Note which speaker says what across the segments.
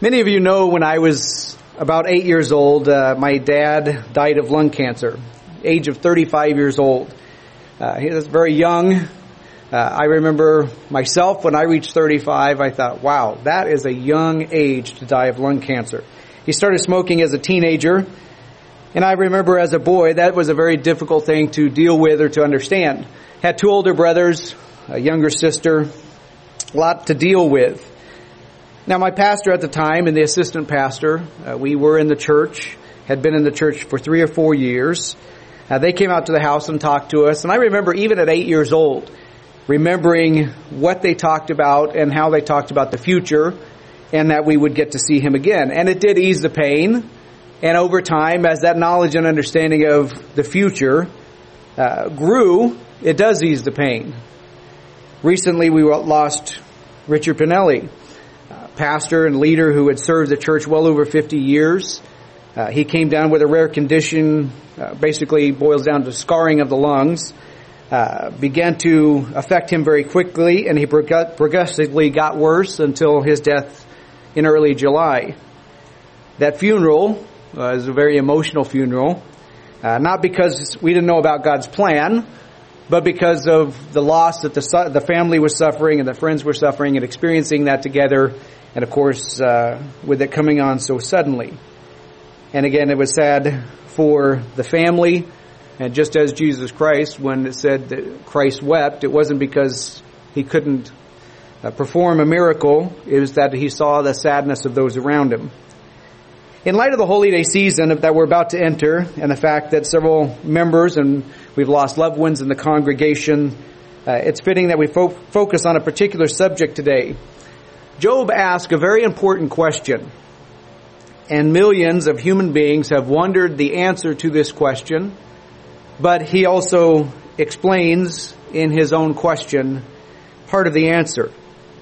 Speaker 1: Many of you know when I was about 8 years old, my dad died of lung cancer, age of 35 years old. He was very young. I remember myself when I reached 35, I thought, wow, that is a young age to die of lung cancer. He started smoking as a teenager, and I remember as a boy, that was a very difficult thing to deal with or to understand. Had two older brothers, a younger sister, a lot to deal with. Now, my pastor at the time and the assistant pastor, we were in the church, had been in the church for 3 or 4 years. They came out to the house and talked to us. And I remember even at 8 years old, remembering what they talked about and how they talked about the future and that we would get to see him again. And it did ease the pain. And over time, as that knowledge and understanding of the future grew, it does ease the pain. Recently, we lost Richard Pinelli, pastor and leader who had served the church well over 50 years. He came down with a rare condition, basically boils down to scarring of the lungs, began to affect him very quickly, and he progressively got worse until his death in early July. That funeral was a very emotional funeral, not because we didn't know about God's plan, but because of the loss that the family was suffering and the friends were suffering and experiencing that together. And of course, with it coming on so suddenly. And again, it was sad for the family. And just as Jesus Christ, when it said that Christ wept, it wasn't because he couldn't perform a miracle. It was that he saw the sadness of those around him. In light of the Holy Day season that we're about to enter, and the fact that several members and we've lost loved ones in the congregation, it's fitting that we focus on a particular subject today. Job asked a very important question, and millions of human beings have wondered the answer to this question, but he also explains in his own question part of the answer.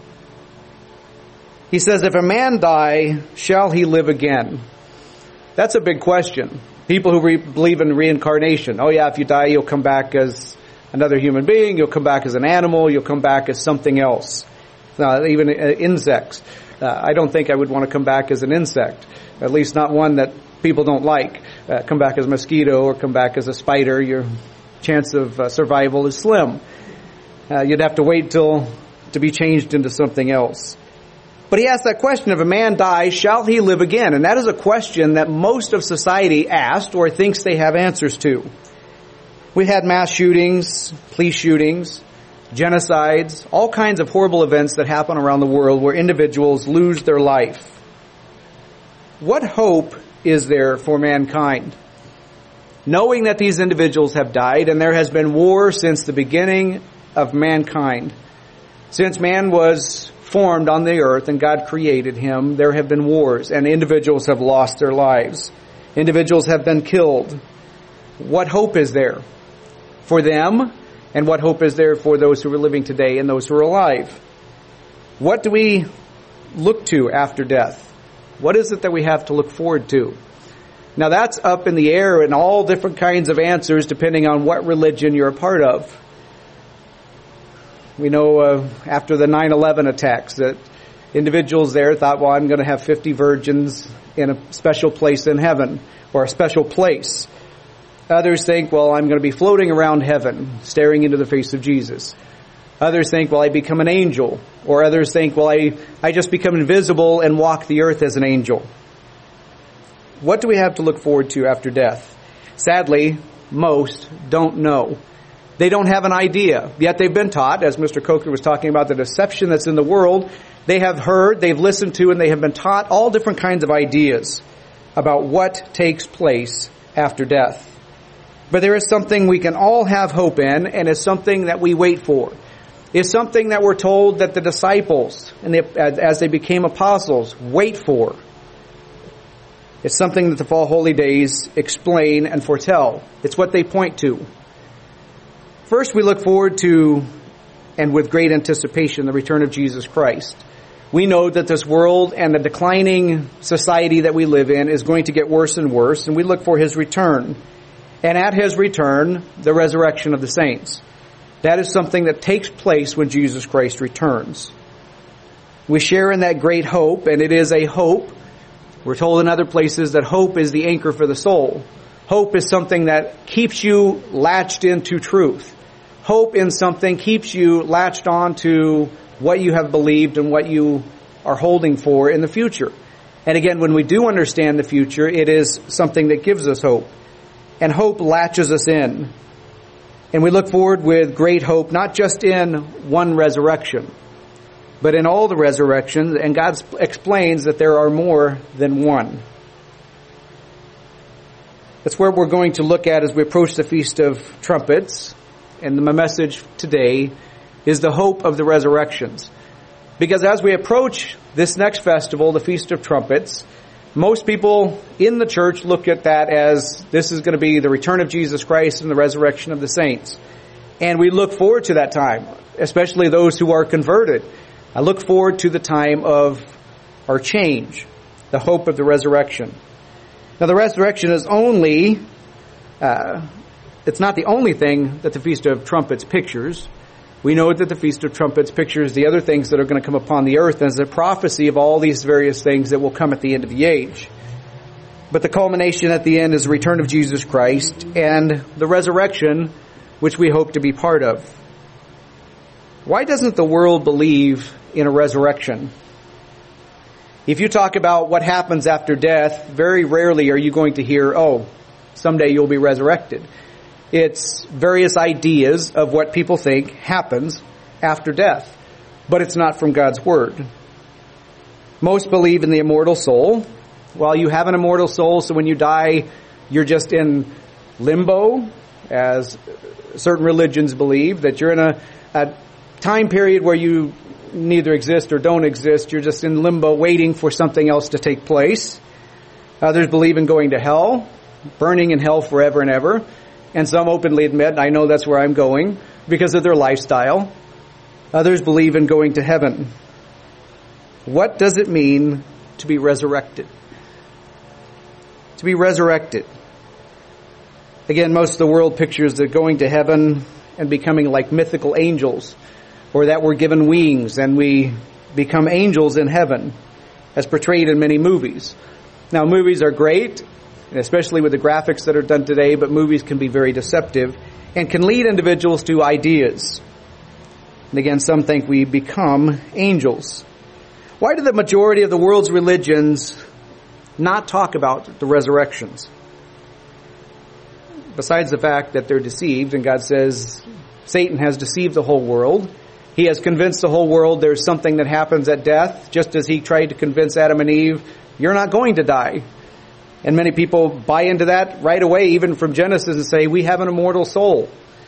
Speaker 1: He says, if a man die, shall he live again? That's a big question. People who believe in reincarnation. Oh yeah, if you die, you'll come back as another human being, you'll come back as an animal, you'll come back as something else. Even insects. I don't think I would want to come back as an insect, at least not one that people don't like. Come back as a mosquito or come back as a spider, your chance of survival is slim. You'd have to wait to be changed into something else. But he asked that question, if a man dies, shall he live again? And that is a question that most of society asked or thinks they have answers to. We've had mass shootings, police shootings, genocides, all kinds of horrible events that happen around the world where individuals lose their life. What hope is there for mankind? Knowing that these individuals have died and there has been war since the beginning of mankind. Since man was formed on the earth and God created him, there have been wars and individuals have lost their lives. Individuals have been killed. What hope is there for them? And what hope is there for those who are living today and those who are alive? What do we look to after death? What is it that we have to look forward to? Now that's up in the air and all different kinds of answers depending on what religion you're a part of. We know after the 9/11 attacks that individuals there thought, well, I'm going to have 50 virgins in a special place in heaven or a special place. Others think, well, I'm going to be floating around heaven, staring into the face of Jesus. Others think, well, I become an angel. Or others think, well, I just become invisible and walk the earth as an angel. What do we have to look forward to after death? Sadly, most don't know. They don't have an idea. Yet they've been taught, as Mr. Coker was talking about the deception that's in the world, they have heard, they've listened to, and they have been taught all different kinds of ideas about what takes place after death. But there is something we can all have hope in, and it's something that we wait for. It's something that we're told that the disciples, as they became apostles, wait for. It's something that the Fall Holy Days explain and foretell. It's what they point to. First, we look forward to, and with great anticipation, the return of Jesus Christ. We know that this world and the declining society that we live in is going to get worse and worse, and we look for His return. And at His return, the resurrection of the saints. That is something that takes place when Jesus Christ returns. We share in that great hope, and it is a hope. We're told in other places that hope is the anchor for the soul. Hope is something that keeps you latched into truth. Hope in something keeps you latched on to what you have believed and what you are holding for in the future. And again, when we do understand the future, it is something that gives us hope. And hope latches us in. And we look forward with great hope, not just in one resurrection, but in all the resurrections. And God explains that there are more than one. That's where we're going to look at as we approach the Feast of Trumpets. And my message today is the hope of the resurrections. Because as we approach this next festival, the Feast of Trumpets, most people in the church look at that as this is going to be the return of Jesus Christ and the resurrection of the saints. And we look forward to that time, especially those who are converted. I look forward to the time of our change, the hope of the resurrection. Now the resurrection is only, it's not the only thing that the Feast of Trumpets pictures. We know that the Feast of Trumpets pictures the other things that are going to come upon the earth as a prophecy of all these various things that will come at the end of the age. But the culmination at the end is the return of Jesus Christ and the resurrection, which we hope to be part of. Why doesn't the world believe in a resurrection? If you talk about what happens after death, very rarely are you going to hear, oh, someday you'll be resurrected. It's various ideas of what people think happens after death. But it's not from God's Word. Most believe in the immortal soul. Well, you have an immortal soul, so when you die, you're just in limbo, as certain religions believe, that you're in a time period where you neither exist or don't exist. You're just in limbo waiting for something else to take place. Others believe in going to hell, burning in hell forever and ever. And some openly admit, I know that's where I'm going because of their lifestyle. Others believe in going to heaven. What does it mean to be resurrected? To be resurrected. Again, most of the world pictures that going to heaven and becoming like mythical angels, or that we're given wings and we become angels in heaven, as portrayed in many movies. Now, movies are great, especially with the graphics that are done today, but movies can be very deceptive and can lead individuals to ideas. And again, some think we become angels. Why do the majority of the world's religions not talk about the resurrections? Besides the fact that they're deceived, and God says Satan has deceived the whole world. He has convinced the whole world there's something that happens at death, just as he tried to convince Adam and Eve, you're not going to die. And many people buy into that right away, even from Genesis, and say, we have an immortal soul.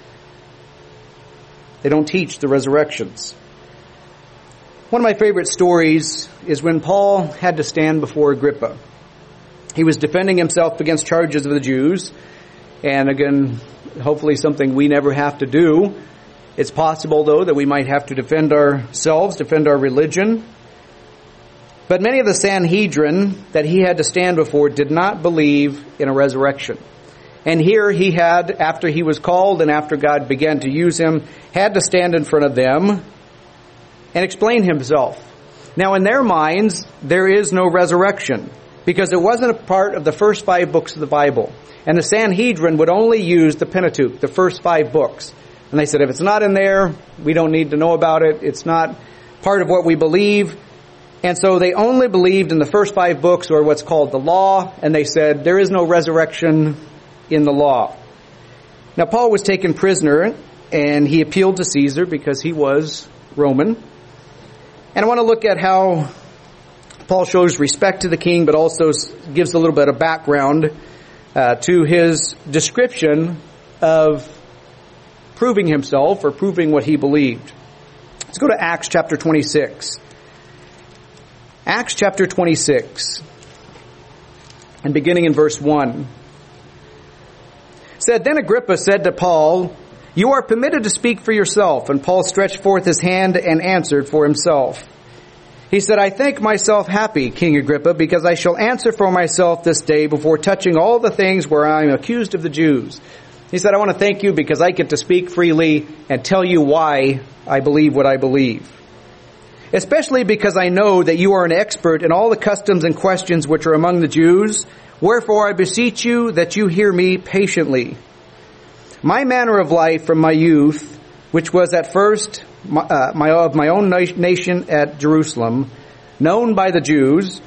Speaker 1: They don't teach the resurrections. One of my favorite stories is when Paul had to stand before Agrippa. He was defending himself against charges of the Jews. And again, hopefully something we never have to do. It's possible, though, that we might have to defend ourselves, defend our religion. But many of the Sanhedrin that he had to stand before did not believe in a resurrection. And here he had, after he was called and after God began to use him, had to stand in front of them and explain himself. Now, in their minds, there is no resurrection because it wasn't a part of the first 5 books of the Bible. And the Sanhedrin would only use the Pentateuch, the first 5 books. And they said, if it's not in there, we don't need to know about it. It's not part of what we believe. And so they only believed in the first 5 books, or what's called the law, and they said there is no resurrection in the law. Now Paul was taken prisoner, and he appealed to Caesar because he was Roman. And I want to look at how Paul shows respect to the king, but also gives a little bit of background to his description of proving himself or proving what he believed. Let's go to Acts chapter 26. Acts chapter 26, and beginning in verse 1. Said, Then Agrippa said to Paul, You are permitted to speak for yourself. And Paul stretched forth his hand and answered for himself. He said, I think myself happy, King Agrippa, because I shall answer for myself this day before touching all the things where I am accused of the Jews. He said, I want to thank you because I get to speak freely and tell you why I believe what I believe. especially because I know that you are an expert in all the customs and questions which are among the Jews. Wherefore I beseech you that you hear me patiently. My manner of life from my youth, which was at first of my own nation at Jerusalem, known by the Jews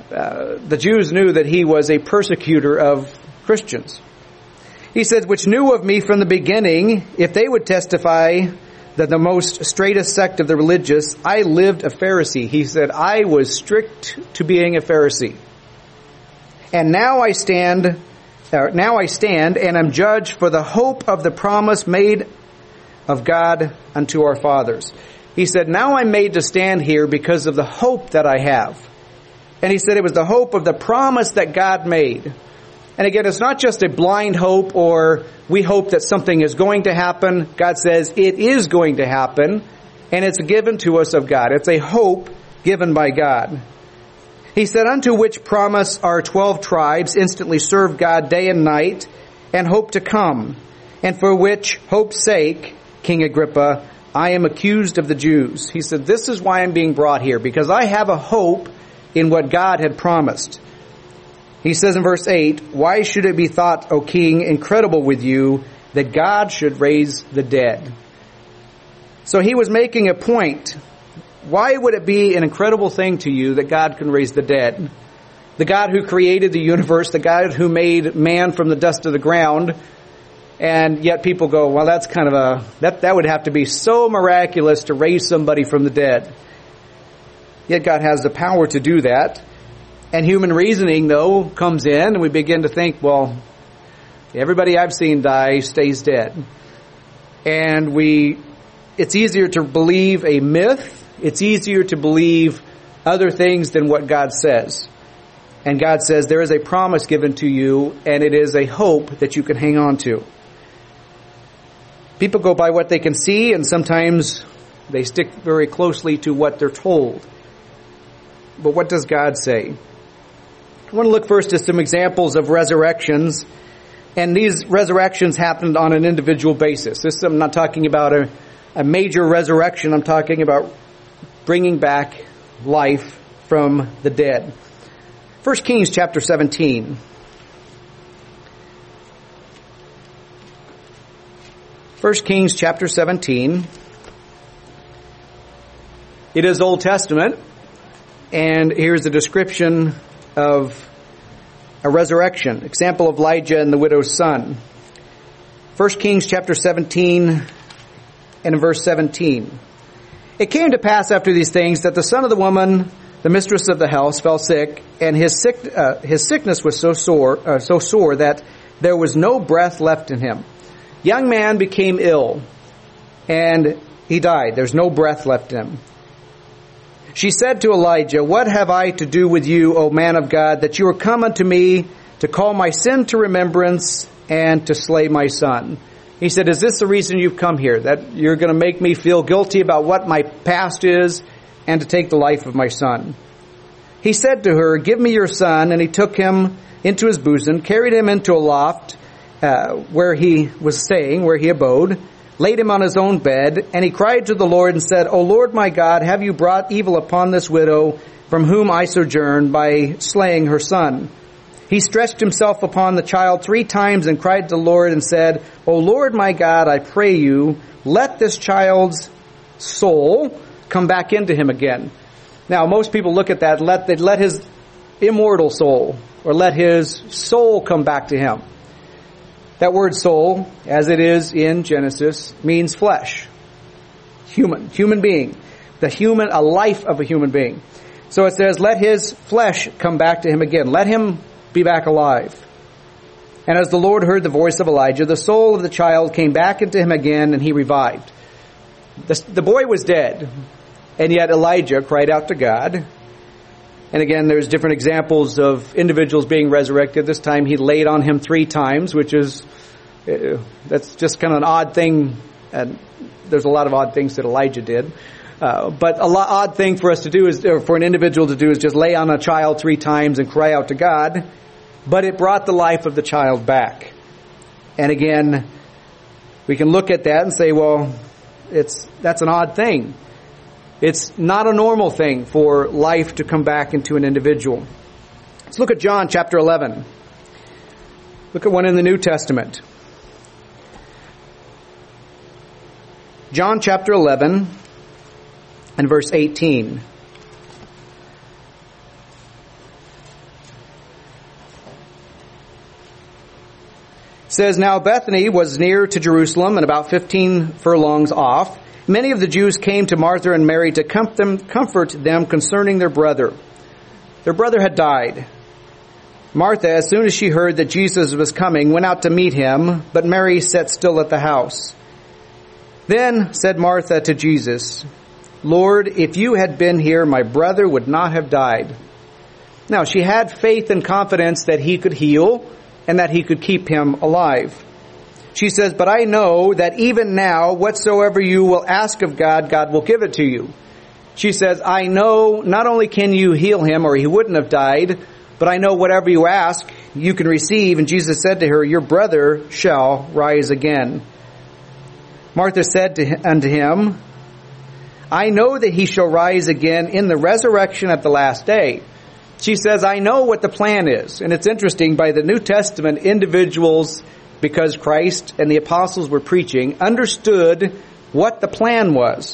Speaker 1: knew that he was a persecutor of Christians. He said, which knew of me from the beginning, if they would testify that the most straightest sect of the religious, I lived a Pharisee. He said, I was strict to being a Pharisee. And now I stand and am judged for the hope of the promise made of God unto our fathers. He said, now I'm made to stand here because of the hope that I have. And he said it was the hope of the promise that God made. And again, it's not just a blind hope or we hope that something is going to happen. God says it is going to happen, and it's given to us of God. It's a hope given by God. He said, unto which promise our 12 tribes instantly serve God day and night and hope to come, and for which hope's sake, King Agrippa, I am accused of the Jews. He said, this is why I'm being brought here, because I have a hope in what God had promised. He says in verse 8, why should it be thought, O king, incredible with you, that God should raise the dead? So he was making a point. Why would it be an incredible thing to you that God can raise the dead? The God who created the universe, the God who made man from the dust of the ground, and yet people go, well, that's kind of that would have to be so miraculous to raise somebody from the dead. Yet God has the power to do that. And human reasoning, though, comes in, and we begin to think, well, everybody I've seen die stays dead. And it's easier to believe a myth. It's easier to believe other things than what God says. And God says there is a promise given to you, and it is a hope that you can hang on to. People go by what they can see, and sometimes they stick very closely to what they're told. But what does God say? I want to look first at some examples of resurrections. And these resurrections happened on an individual basis. I'm not talking about a major resurrection. I'm talking about bringing back life from the dead. 1 Kings chapter 17. 1 Kings chapter 17. It is Old Testament. And here's a description of a resurrection. Example of Elijah and the widow's son. 1 Kings chapter 17 and in verse 17. It came to pass after these things that the son of the woman, the mistress of the house, fell sick, and his sickness was so sore that there was no breath left in him. Young man became ill, and he died. There's no breath left in him. She said to Elijah, what have I to do with you, O man of God, that you are come unto me to call my sin to remembrance and to slay my son? He said, is this the reason you've come here? That you're going to make me feel guilty about what my past is and to take the life of my son? He said to her, give me your son. And he took him into his bosom, carried him into a loft where he was staying, where he abode, laid him on his own bed, and he cried to the Lord and said, O Lord my God, have you brought evil upon this widow from whom I sojourn by slaying her son? He stretched himself upon the child 3 times and cried to the Lord and said, O Lord my God, I pray you, let this child's soul come back into him again. Now, most people look at that, let his immortal soul, or let his soul come back to him. That word soul, as it is in Genesis, means flesh. Human being. A life of a human being. So it says, let his flesh come back to him again. Let him be back alive. And as the Lord heard the voice of Elijah, the soul of the child came back into him again, and he revived. The boy was dead, and yet Elijah cried out to God. And again, there's different examples of individuals being resurrected. This time he laid on him 3 times, which is, that's just kind of an odd thing. And there's a lot of odd things that Elijah did. But odd thing for us to do is, or for an individual to do, is just lay on a child 3 times and cry out to God. But it brought the life of the child back. And again, we can look at that and say, well, that's an odd thing. It's not a normal thing for life to come back into an individual. Let's look at John chapter 11. Look at one in the New Testament. John chapter 11 and verse 18. It says, "Now Bethany was near to Jerusalem and about 15 furlongs off. Many of the Jews came to Martha and Mary to comfort them concerning their brother. Their brother had died. Martha, as soon as she heard that Jesus was coming, went out to meet him, but Mary sat still at the house. Then said Martha to Jesus, 'Lord, if you had been here, my brother would not have died.' Now she had faith and confidence that he could heal and that he could keep him alive. She says, 'But I know that even now, whatsoever you will ask of God, God will give it to you.' She says, 'I know not only can you heal him or he wouldn't have died, but I know whatever you ask, you can receive.' And Jesus said to her, 'Your brother shall rise again.' Martha said unto him, 'I know that he shall rise again in the resurrection at the last day.'" She says, "I know what the plan is." And it's interesting, by the New Testament, individuals, because Christ and the apostles were preaching, understood what the plan was.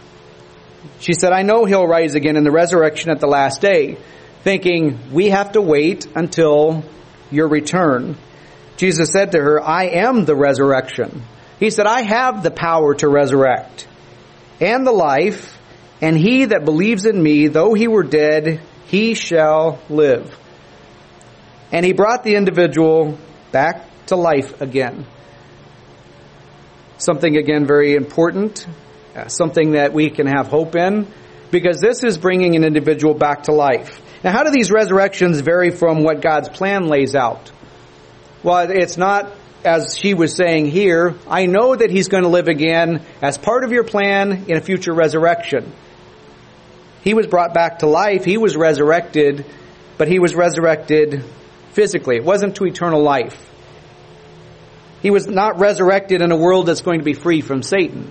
Speaker 1: She said, "I know he'll rise again in the resurrection at the last day," thinking, we have to wait until your return. Jesus said to her, "I am the resurrection." He said, "I have the power to resurrect and the life, and he that believes in me, though he were dead, he shall live." And he brought the individual back to life again. Something, again, very important, something that we can have hope in, because this is bringing an individual back to life. Now, how do these resurrections vary from what God's plan lays out? Well, it's not, as she was saying here, I know that he's going to live again as part of your plan in a future resurrection. He was brought back to life. He was resurrected, but he was resurrected physically. It wasn't to eternal life. He was not resurrected in a world that's going to be free from Satan.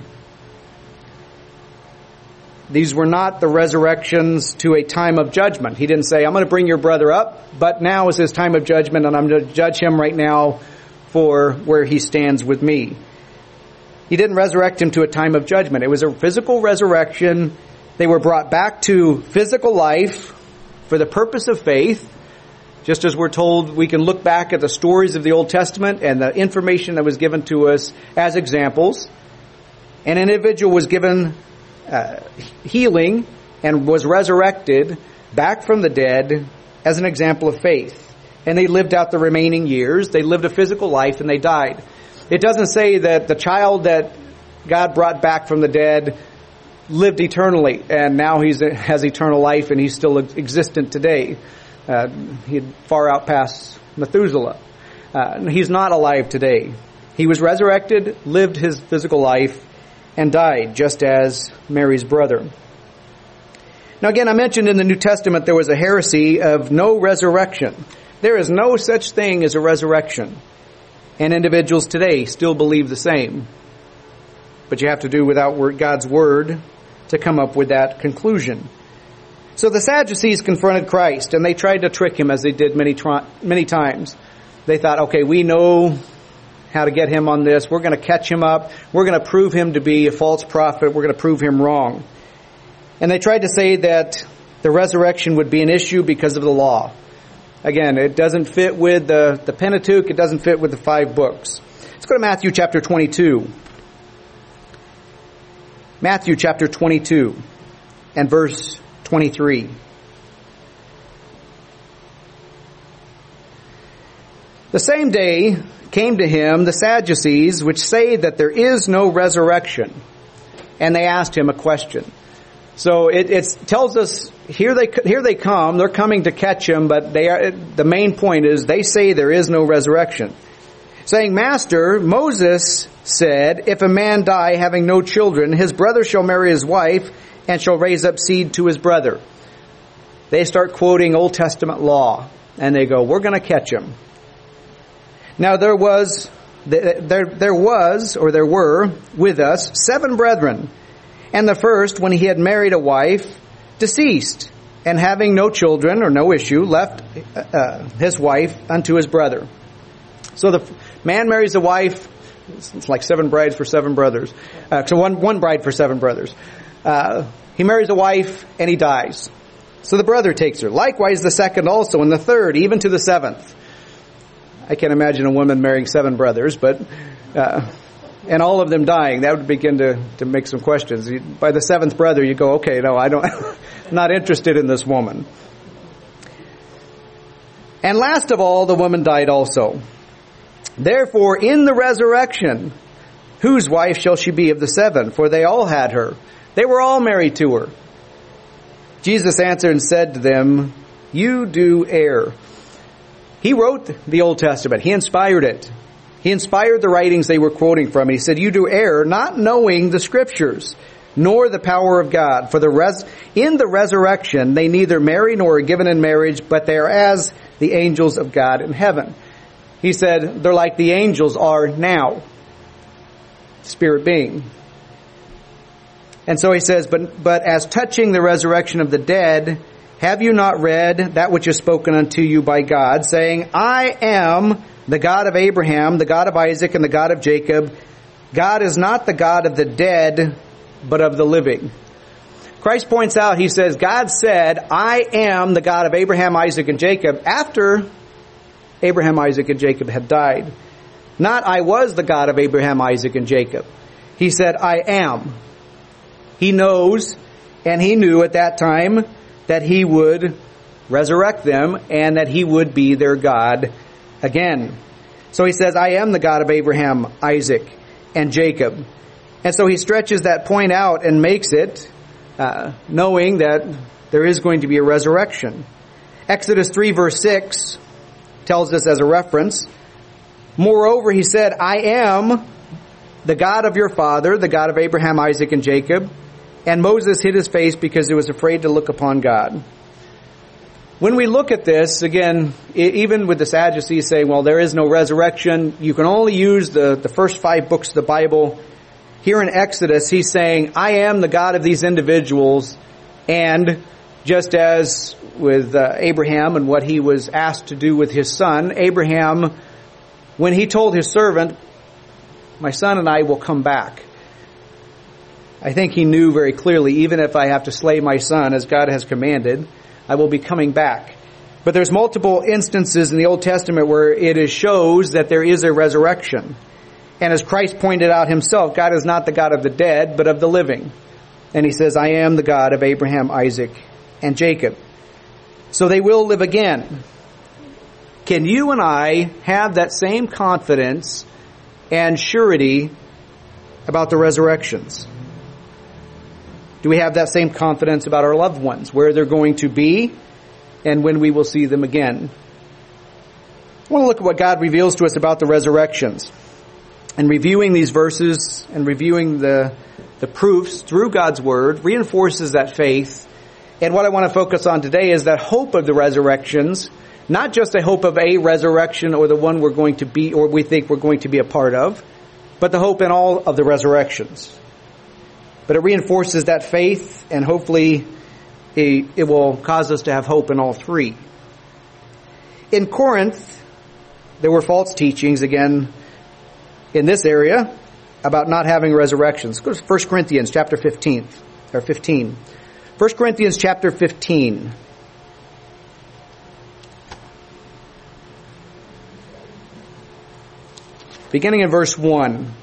Speaker 1: These were not the resurrections to a time of judgment. He didn't say, "I'm going to bring your brother up, but now is his time of judgment, and I'm going to judge him right now for where he stands with me." He didn't resurrect him to a time of judgment. It was a physical resurrection. They were brought back to physical life for the purpose of faith. Just as we're told, we can look back at the stories of the Old Testament and the information that was given to us as examples. An individual was given healing and was resurrected back from the dead as an example of faith. And they lived out the remaining years. They lived a physical life and they died. It doesn't say that the child that God brought back from the dead lived eternally and now he has eternal life and he's still existent today. He had far out past Methuselah. He's not alive today. He was resurrected, lived his physical life, and died, just as Mary's brother. Now again, I mentioned in the New Testament there was a heresy of no resurrection. There is no such thing as a resurrection. And individuals today still believe the same. But you have to do without God's Word to come up with that conclusion. So the Sadducees confronted Christ, and they tried to trick him, as they did many times. They thought, okay, we know how to get him on this. We're going to catch him up. We're going to prove him to be a false prophet. We're going to prove him wrong. And they tried to say that the resurrection would be an issue because of the law. Again, it doesn't fit with the Pentateuch. It doesn't fit with the 5 books. Let's go to Matthew chapter 22. Matthew chapter 22 and verse 23. The same day came to him the Sadducees, which say that there is no resurrection. And they asked him a question. So it tells us, here they come, they're coming to catch him, but the main point is they say there is no resurrection. Saying, "Master, Moses said, if a man die having no children, his brother shall marry his wife, and shall raise up seed to his brother." They start quoting Old Testament law, and they go, we're going to catch him. Now there were with us 7 brethren, And the first, when he had married a wife, deceased, and having no children or no issue, left his wife unto his brother. So the man marries a wife. It's like 7 brides for 7 brothers. So one bride for 7 brothers. He marries a wife and he dies. So the brother takes her. Likewise the second also, and the third, even to the 7th. I can't imagine a woman marrying 7 brothers, but and all of them dying. That would begin to make some questions. By the 7th brother, you go, okay, no, I don't, I'm not interested in this woman. And last of all, the woman died also. Therefore, in the resurrection, whose wife shall she be of the 7? For they all had her. They were all married to her. Jesus answered and said to them, you do err. He wrote the Old Testament. He inspired it. He inspired the writings they were quoting from. He said, you do err, not knowing the Scriptures, nor the power of God. For in the resurrection, they neither marry nor are given in marriage, but they are as the angels of God in heaven. He said, they're like the angels are now, spirit being. And so he says, but as touching the resurrection of the dead, have you not read that which is spoken unto you by God, saying, I am the God of Abraham, the God of Isaac, and the God of Jacob. God is not the God of the dead, but of the living. Christ points out, he says, God said, I am the God of Abraham, Isaac, and Jacob, after Abraham, Isaac, and Jacob had died. Not, I was the God of Abraham, Isaac, and Jacob. He said, I am. He knows, and he knew at that time that he would resurrect them and that he would be their God again. So he says, I am the God of Abraham, Isaac, and Jacob. And so he stretches that point out and makes it knowing that there is going to be a resurrection. Exodus 3 verse 6 tells us as a reference, moreover, he said, I am the God of your father, the God of Abraham, Isaac, and Jacob. And Moses hid his face because he was afraid to look upon God. When we look at this, again, even with the Sadducees saying, well, there is no resurrection, you can only use the first 5 books of the Bible. Here in Exodus, he's saying, I am the God of these individuals. And just as with Abraham and what he was asked to do with his son, Abraham, when he told his servant, my son and I will come back. I think he knew very clearly, even if I have to slay my son as God has commanded, I will be coming back. But there's multiple instances in the Old Testament where it shows that there is a resurrection. And as Christ pointed out himself, God is not the God of the dead, but of the living. And he says, I am the God of Abraham, Isaac, and Jacob. So they will live again. Can you and I have that same confidence and surety about the resurrections? Do we have that same confidence about our loved ones, where they're going to be and when we will see them again? I want to look at what God reveals to us about the resurrections. And reviewing these verses and reviewing the proofs through God's Word reinforces that faith. And what I want to focus on today is that hope of the resurrections, not just a hope of a resurrection or the one we're going to be or we think we're going to be a part of, but the hope in all of the resurrections. But it reinforces that faith, and hopefully it will cause us to have hope in all 3. In Corinth, there were false teachings, again, in this area, about not having resurrections. Go to 1 Corinthians chapter 15. 1 Corinthians chapter 15. Beginning in verse 1.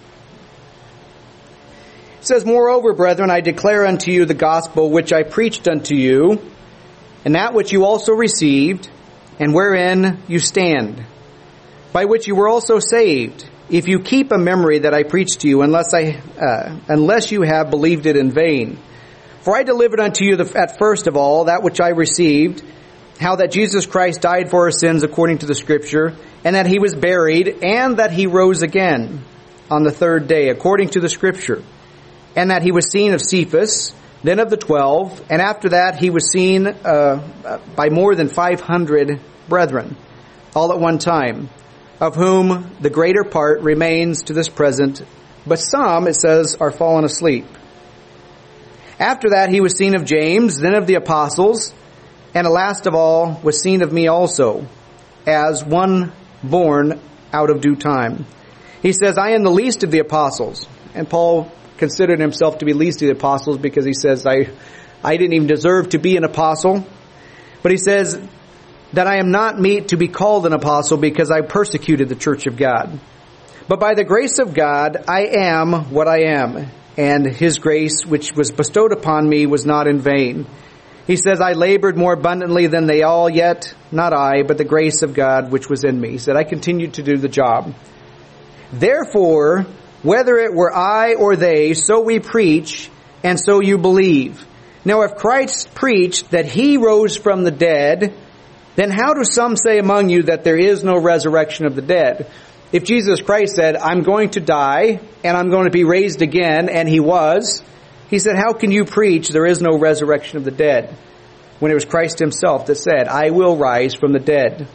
Speaker 1: It says, moreover, brethren, I declare unto you the gospel which I preached unto you, and that which you also received, and wherein you stand, by which you were also saved, if you keep a memory that I preached to you, unless you have believed it in vain. For I delivered unto you at first of all that which I received, how that Jesus Christ died for our sins according to the Scripture, and that he was buried, and that he rose again on the 3rd day according to the Scripture. And that he was seen of Cephas, then of the 12, and after that he was seen by more than 500 brethren, all at one time, of whom the greater part remains to this present, but some, it says, are fallen asleep. After that he was seen of James, then of the apostles, and last of all was seen of me also, as one born out of due time. He says, I am the least of the apostles. And Paul considered himself to be least of the apostles because he says, I didn't even deserve to be an apostle. But he says that I am not meet to be called an apostle because I persecuted the church of God. But by the grace of God, I am what I am. And his grace, which was bestowed upon me, was not in vain. He says, I labored more abundantly than they all, yet not I, but the grace of God which was in me. He said, I continued to do the job. Therefore, whether it were I or they, so we preach, and so you believe. Now if Christ preached that he rose from the dead, then how do some say among you that there is no resurrection of the dead? If Jesus Christ said, I'm going to die, and I'm going to be raised again, and he was, he said, how can you preach there is no resurrection of the dead? When it was Christ himself that said, I will rise from the dead.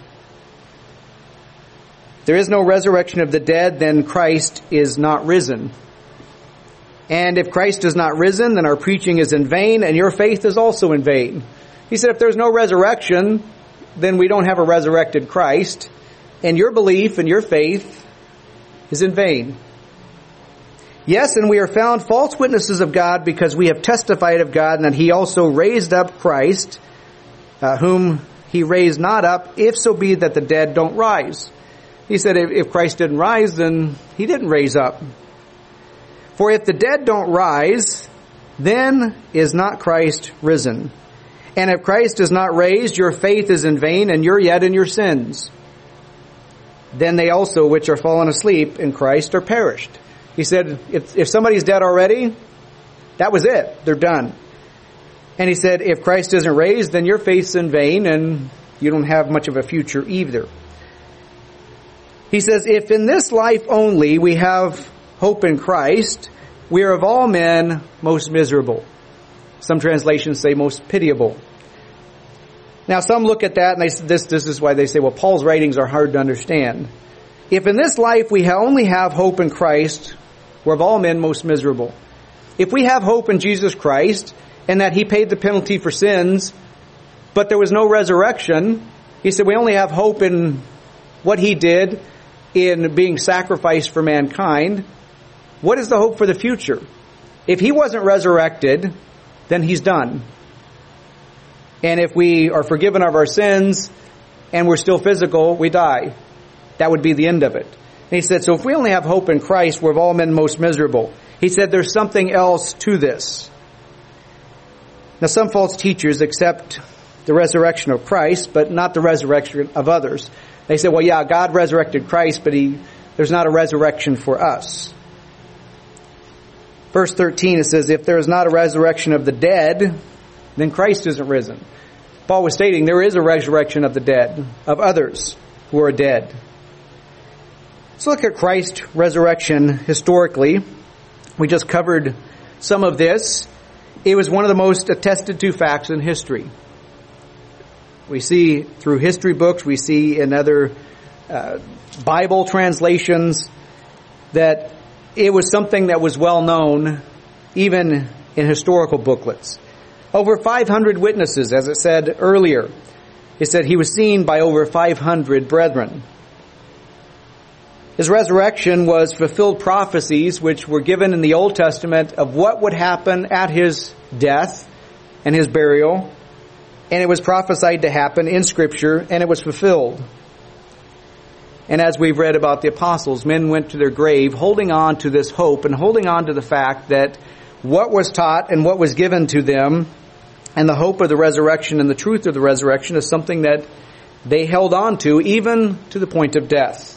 Speaker 1: There is no resurrection of the dead, then Christ is not risen. And if Christ is not risen, then our preaching is in vain, and your faith is also in vain. He said, if there's no resurrection, then we don't have a resurrected Christ, and your belief and your faith is in vain. Yes, and we are found false witnesses of God because we have testified of God and that he also raised up Christ, whom he raised not up, if so be that the dead don't rise. He said if Christ didn't rise, then he didn't raise up. For if the dead don't rise, then is not Christ risen. And if Christ is not raised, your faith is in vain, and you're yet in your sins. Then they also which are fallen asleep in Christ are perished. He said, if somebody's dead already, that was it. They're done. And he said, if Christ isn't raised, then your faith's in vain, and you don't have much of a future either. He says, if in this life only we have hope in Christ, we are of all men most miserable. Some translations say most pitiable. Now some look at that and this is why they say, well, Paul's writings are hard to understand. If in this life we only have hope in Christ, we're of all men most miserable. If we have hope in Jesus Christ and that he paid the penalty for sins, but there was no resurrection, he said we only have hope in what he did in being sacrificed for mankind. What is the hope for the future? If he wasn't resurrected, then he's done. And if we are forgiven of our sins and we're still physical, we die. That would be the end of it. And he said, so if we only have hope in Christ, we're of all men most miserable. He said there's something else to this. Now some false teachers accept the resurrection of Christ, but not the resurrection of others. They say, well, yeah, God resurrected Christ, but there's not a resurrection for us. Verse 13, it says, if there is not a resurrection of the dead, then Christ isn't risen. Paul was stating there is a resurrection of the dead, of others who are dead. Let's look at Christ's resurrection historically. We just covered some of this. It was one of the most attested to facts in history. We see through history books, we see in other Bible translations that it was something that was well known even in historical booklets. Over 500 witnesses, as it said earlier. It said he was seen by over 500 brethren. His resurrection was fulfilled prophecies which were given in the Old Testament of what would happen at his death and his burial. And it was prophesied to happen in Scripture, and it was fulfilled. And as we've read about the apostles, men went to their grave holding on to this hope and holding on to the fact that what was taught and what was given to them and the hope of the resurrection and the truth of the resurrection is something that they held on to even to the point of death.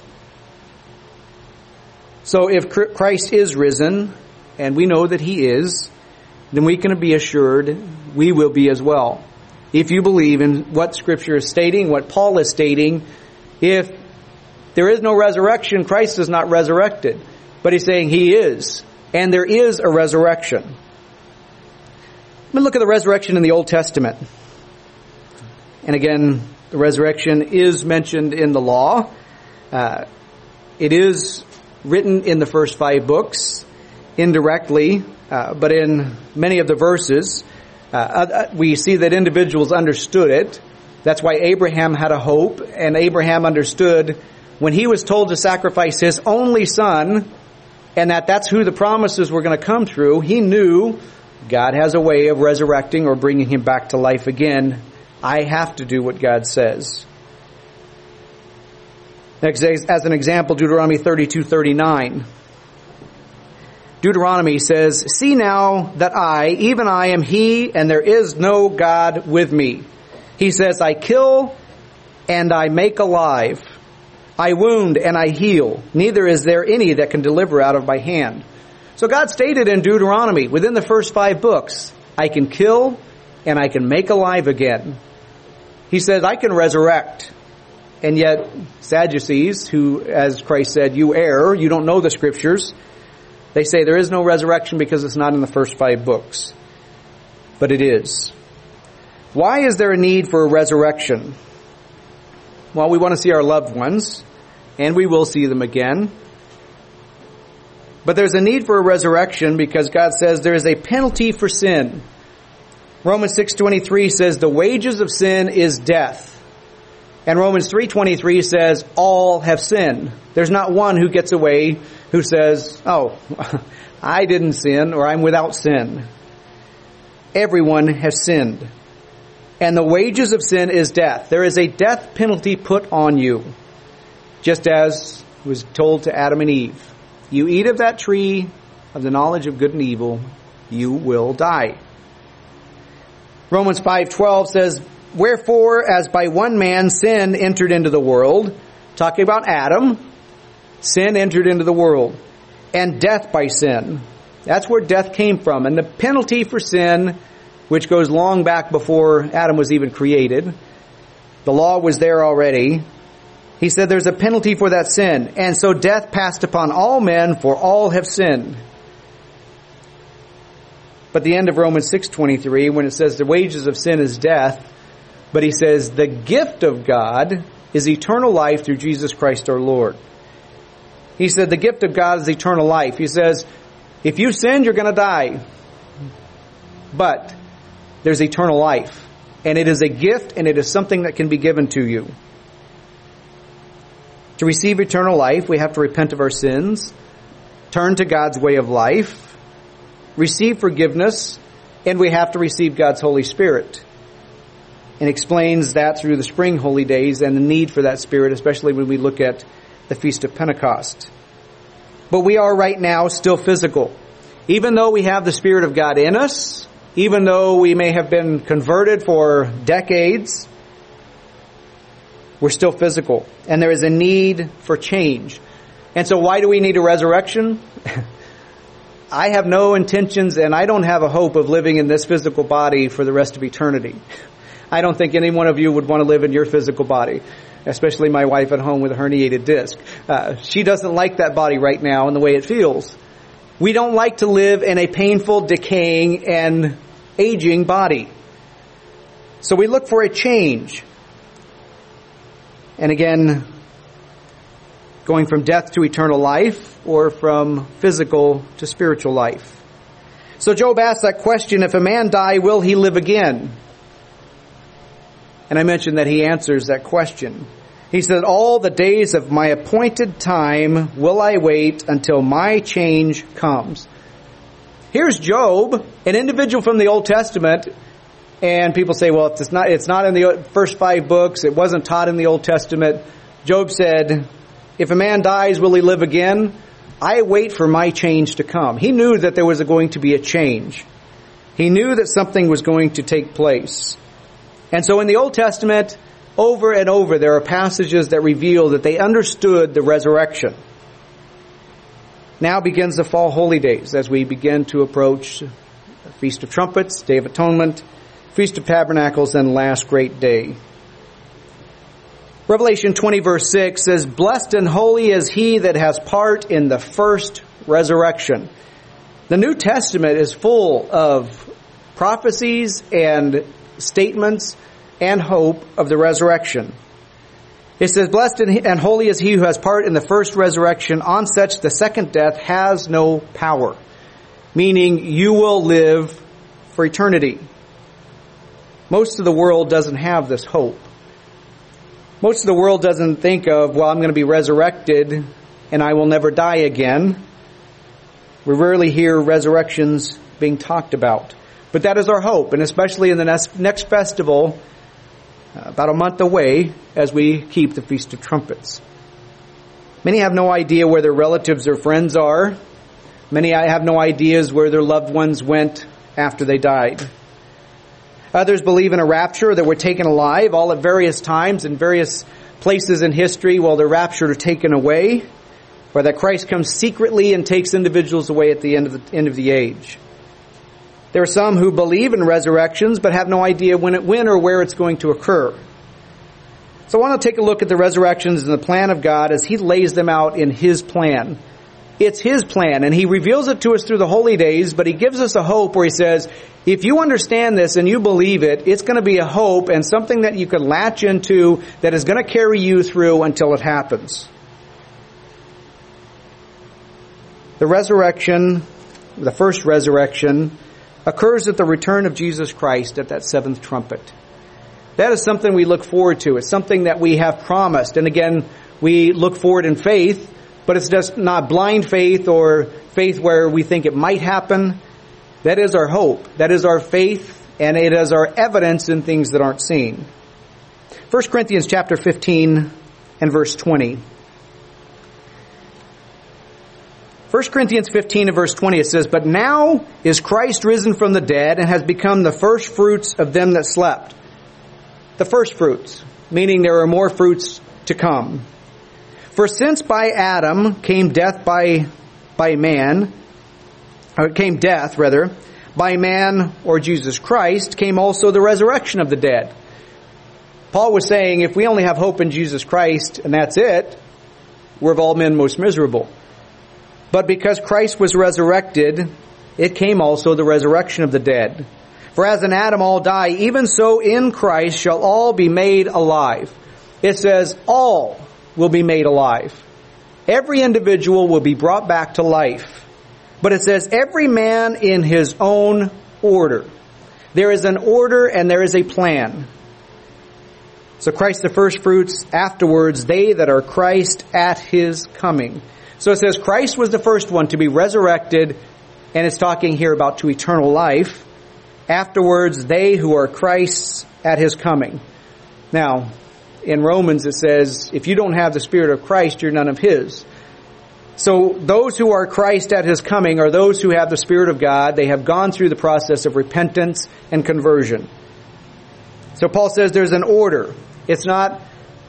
Speaker 1: So if Christ is risen, and we know that he is, then we can be assured we will be as well. If you believe in what Scripture is stating, what Paul is stating, if there is no resurrection, Christ is not resurrected. But he's saying he is. And there is a resurrection. Let me look at the resurrection in the Old Testament. And again, the resurrection is mentioned in the law. It is written in the first 5 books indirectly But in many of the verses, we see that individuals understood it. That's why Abraham had a hope, and Abraham understood when he was told to sacrifice his only son, and that's who the promises were going to come through. He knew God has a way of resurrecting or bringing him back to life again. I have to do what God says. Next, as an example, Deuteronomy 32:39. Deuteronomy says, "See now that I, even I, am He, and there is no God with me. He says, I kill and I make alive. I wound and I heal. Neither is there any that can deliver out of my hand." So God stated in Deuteronomy, within the first 5 books, I can kill and I can make alive again. He says, I can resurrect. And yet, Sadducees, who, as Christ said, you err, you don't know the Scriptures, they say there is no resurrection because it's not in the first 5 books. But it is. Why is there a need for a resurrection? Well, we want to see our loved ones, and we will see them again. But there's a need for a resurrection because God says there is a penalty for sin. Romans 6:23 says the wages of sin is death. And Romans 3:23 says all have sinned. There's not one who gets away who says, oh, I didn't sin or I'm without sin. Everyone has sinned. And the wages of sin is death. There is a death penalty put on you. Just as was told to Adam and Eve. You eat of that tree of the knowledge of good and evil, you will die. Romans 5:12 says, wherefore, as by one man sin entered into the world, talking about Adam, sin entered into the world, and death by sin. That's where death came from. And the penalty for sin, which goes long back before Adam was even created, the law was there already. He said there's a penalty for that sin. And so death passed upon all men, for all have sinned. But the end of Romans 6:23, when it says the wages of sin is death, but he says the gift of God is eternal life through Jesus Christ our Lord. He said the gift of God is eternal life. He says, if you sin, you're going to die. But there's eternal life. And it is a gift, and it is something that can be given to you. To receive eternal life, we have to repent of our sins, turn to God's way of life, receive forgiveness, and we have to receive God's Holy Spirit. And explains that through the spring holy days and the need for that Spirit, especially when we look at the Feast of Pentecost. But we are right now still physical. Even though we have the Spirit of God in us, even though we may have been converted for decades, we're still physical. And there is a need for change. And so why do we need a resurrection? I have no intentions and I don't have a hope of living in this physical body for the rest of eternity. I don't think any one of you would want to live in your physical body, especially my wife at home with a herniated disc. She doesn't like that body right now and the way it feels. We don't like to live in a painful, decaying, and aging body. So we look for a change. And again, going from death to eternal life or from physical to spiritual life. So Job asked that question, if a man die, will he live again? And I mentioned that he answers that question. He said, all the days of my appointed time will I wait until my change comes. Here's Job, an individual from the Old Testament, and people say, well, it's not in the first 5 books, it wasn't taught in the Old Testament. Job said, if a man dies, will he live again? I wait for my change to come. He knew that there was going to be a change. He knew that something was going to take place. And so in the Old Testament, over and over, there are passages that reveal that they understood the resurrection. Now begins the fall holy days as we begin to approach the Feast of Trumpets, Day of Atonement, Feast of Tabernacles, and last great day. Revelation 20 verse 6 says, blessed and holy is he that has part in the first resurrection. The New Testament is full of prophecies and statements and hope of the resurrection. It says, blessed and holy is he who has part in the first resurrection. On such the second death has no power. meaning you will live for eternity. Most of the world doesn't have this hope. Most of the world doesn't think of, well, I'm going to be resurrected and I will never die again. We rarely hear resurrections being talked about. But that is our hope, and especially in the next festival, about a month away, as we keep the Feast of Trumpets. Many have no idea where their relatives or friends are. Many have no ideas where their loved ones went after they died. Others believe in a rapture, that we're taken alive, all at various times in various places in history while they're raptured or taken away, or that Christ comes secretly and takes individuals away at the end of the age. There are some who believe in resurrections but have no idea when or where it's going to occur. So I want to take a look at the resurrections and the plan of God as He lays them out in His plan. It's His plan, and He reveals it to us through the holy days, but He gives us a hope where He says, if you understand this and you believe it, it's going to be a hope and something that you can latch into that is going to carry you through until it happens. The resurrection, the first resurrection, occurs at the return of Jesus Christ at that seventh trumpet. That is something we look forward to. It's something that we have promised. And again, we look forward in faith, but it's just not blind faith or faith where we think it might happen. That is our hope. That is our faith, and it is our evidence in things that aren't seen. 1 Corinthians chapter 15 and verse 20. 1 Corinthians 15 and verse 20, it says, "But now is Christ risen from the dead and has become the first fruits of them that slept." The first fruits, meaning there are more fruits to come. "For since by Adam came death by man, by man or Jesus Christ came also the resurrection of the dead." Paul was saying, if we only have hope in Jesus Christ and that's it, we're of all men most miserable. But because Christ was resurrected, it came also the resurrection of the dead. "For as in Adam all die, even so in Christ shall all be made alive." It says all will be made alive. Every individual will be brought back to life. But it says every man in his own order. There is an order and there is a plan. So Christ the first fruits, afterwards they that are Christ at His coming. So it says Christ was the first one to be resurrected, and it's talking here about to eternal life. Afterwards, they who are Christ's at His coming. Now, in Romans it says, if you don't have the Spirit of Christ, you're none of His. So those who are Christ at His coming are those who have the Spirit of God. They have gone through the process of repentance and conversion. So Paul says there's an order. It's not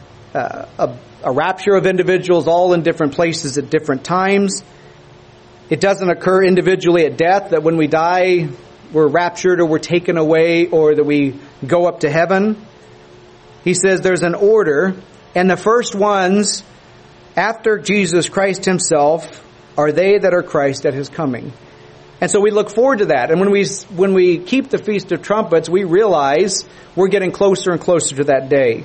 Speaker 1: a rapture of individuals all in different places at different times. It doesn't occur individually at death, that when we die, we're raptured or we're taken away or that we go up to heaven. He says there's an order, and the first ones after Jesus Christ Himself are they that are Christ at His coming. And so we look forward to that. And when we keep the Feast of Trumpets, we realize we're getting closer and closer to that day.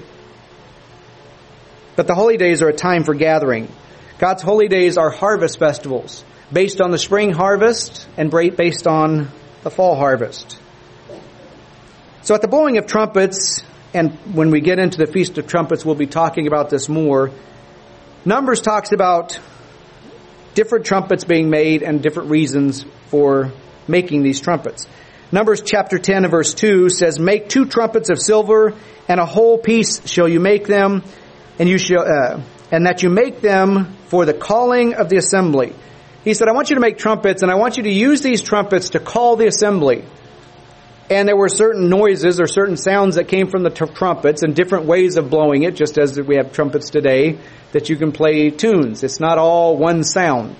Speaker 1: But the holy days are a time for gathering. God's holy days are harvest festivals based on the spring harvest and based on the fall harvest. So at the blowing of trumpets, and when we get into the Feast of Trumpets, we'll be talking about this more. Numbers talks about different trumpets being made and different reasons for making these trumpets. Numbers chapter 10 and verse 2 says, "Make 2 trumpets of silver, and a whole piece shall you make them, and you shall, and that you make them for the calling of the assembly." He said, I want you to make trumpets, and I want you to use these trumpets to call the assembly. And there were certain noises or certain sounds that came from the trumpets and different ways of blowing it, just as we have trumpets today, that you can play tunes. It's not all one sound.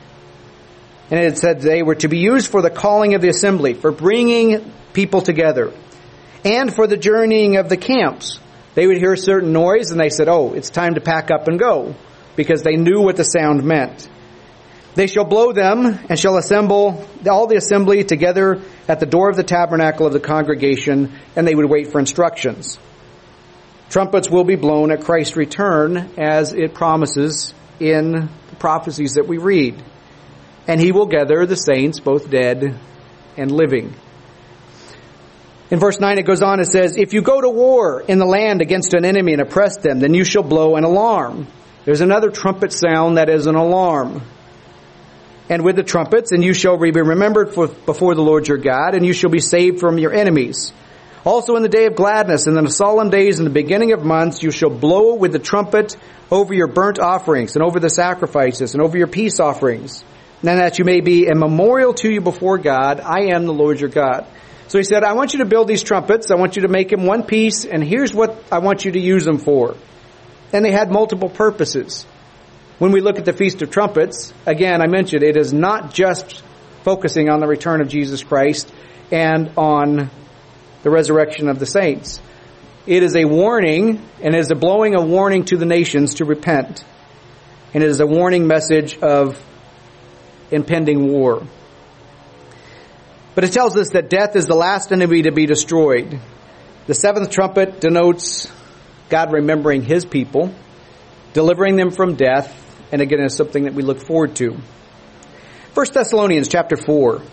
Speaker 1: And it said they were to be used for the calling of the assembly, for bringing people together, and for the journeying of the camps. They would hear a certain noise and they said, oh, it's time to pack up and go, because they knew what the sound meant. They shall blow them and shall assemble all the assembly together at the door of the tabernacle of the congregation, and they would wait for instructions. Trumpets will be blown at Christ's return, as it promises in the prophecies that we read. and he will gather the saints, both dead and living. In verse 9 it goes on, it says, if you go to war in the land against an enemy and oppress them, then you shall blow an alarm. There's another trumpet sound that is an alarm. And with the trumpets, and you shall be remembered before the Lord your God, and you shall be saved from your enemies. Also in the day of gladness, and in the solemn days, in the beginning of months, you shall blow with the trumpet over your burnt offerings, and over the sacrifices, and over your peace offerings, and that you may be a memorial to you before God. I am the Lord your God. So he said, I want you to build these trumpets. I want you to make them one piece, and here's what I want you to use them for. And they had multiple purposes. When we look at the Feast of Trumpets, again, I mentioned it is not just focusing on the return of Jesus Christ and on the resurrection of the saints. It is a warning, and it is a blowing a warning to the nations to repent. And it is a warning message of impending war. But it tells us that death is the last enemy to be destroyed. The seventh trumpet denotes God remembering his people, delivering them from death, and again, it's something that we look forward to. 1 Thessalonians chapter 4.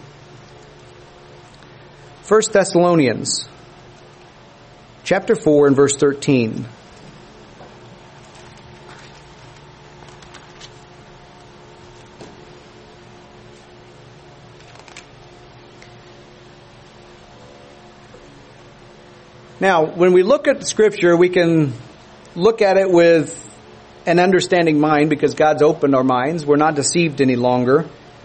Speaker 1: 1 Thessalonians chapter 4 and verse 13. Now, when we look at Scripture, we can look at it with an understanding mind because God's opened our minds. We're not deceived any longer.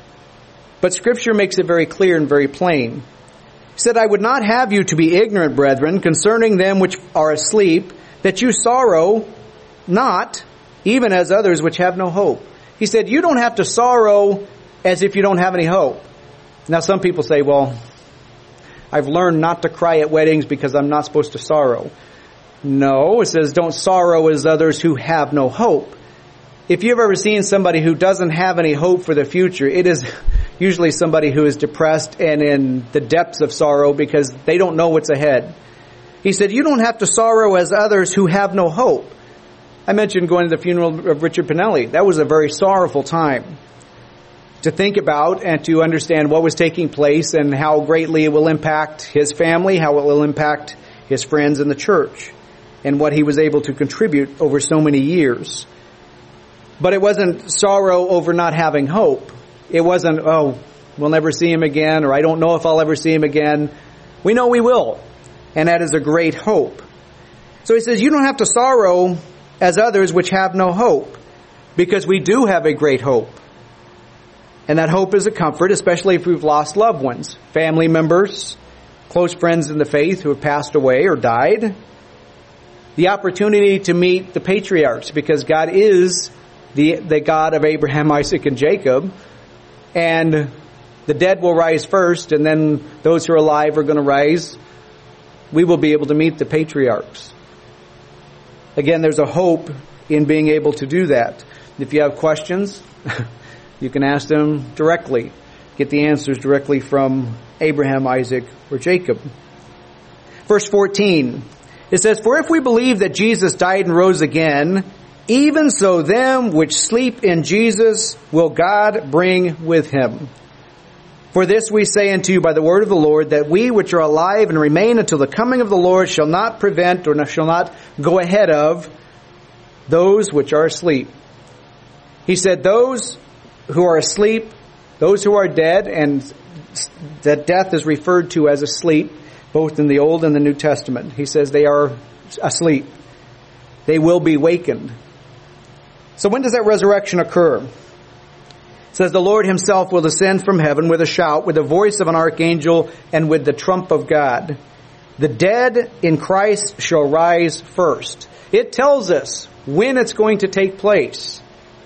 Speaker 1: But Scripture makes it very clear and very plain. He said, I would not have you to be ignorant, brethren, concerning them which are asleep, that you sorrow not, even as others which have no hope. He said, you don't have to sorrow as if you don't have any hope. Now, some people say, well, I've learned not to cry at weddings because I'm not supposed to sorrow. No, it says don't sorrow as others who have no hope. If you've ever seen somebody who doesn't have any hope for the future, it is usually somebody who is depressed and in the depths of sorrow because they don't know what's ahead. He said, you don't have to sorrow as others who have no hope. I mentioned going to the funeral of Richard Pinelli. That was a very sorrowful time to think about and to understand what was taking place and how greatly it will impact his family, how it will impact his friends in the church, and what he was able to contribute over so many years. But it wasn't sorrow over not having hope. It wasn't, oh, we'll never see him again, or I don't know if I'll ever see him again. We know we will, and that is a great hope. So he says, you don't have to sorrow as others which have no hope, because we do have a great hope. And that hope is a comfort, especially if we've lost loved ones, family members, close friends in the faith who have passed away or died. The opportunity to meet the patriarchs, because God is the God of Abraham, Isaac, and Jacob. And the dead will rise first, and then those who are alive are going to rise. We will be able to meet the patriarchs. Again, there's a hope in being able to do that. If you have questions, you can ask them directly. Get the answers directly from Abraham, Isaac, or Jacob. Verse 14, it says, for if we believe that Jesus died and rose again, even so them which sleep in Jesus will God bring with him. For this we say unto you by the word of the Lord, that we which are alive and remain until the coming of the Lord shall not prevent or shall not go ahead of those which are asleep. He said those who are asleep, those who are dead, and that death is referred to as asleep, both in the Old and the New Testament. He says they are asleep. They will be wakened. So when does that resurrection occur? It says the Lord himself will descend from heaven with a shout, with the voice of an archangel, and with the trump of God. The dead in Christ shall rise first. It tells us when it's going to take place.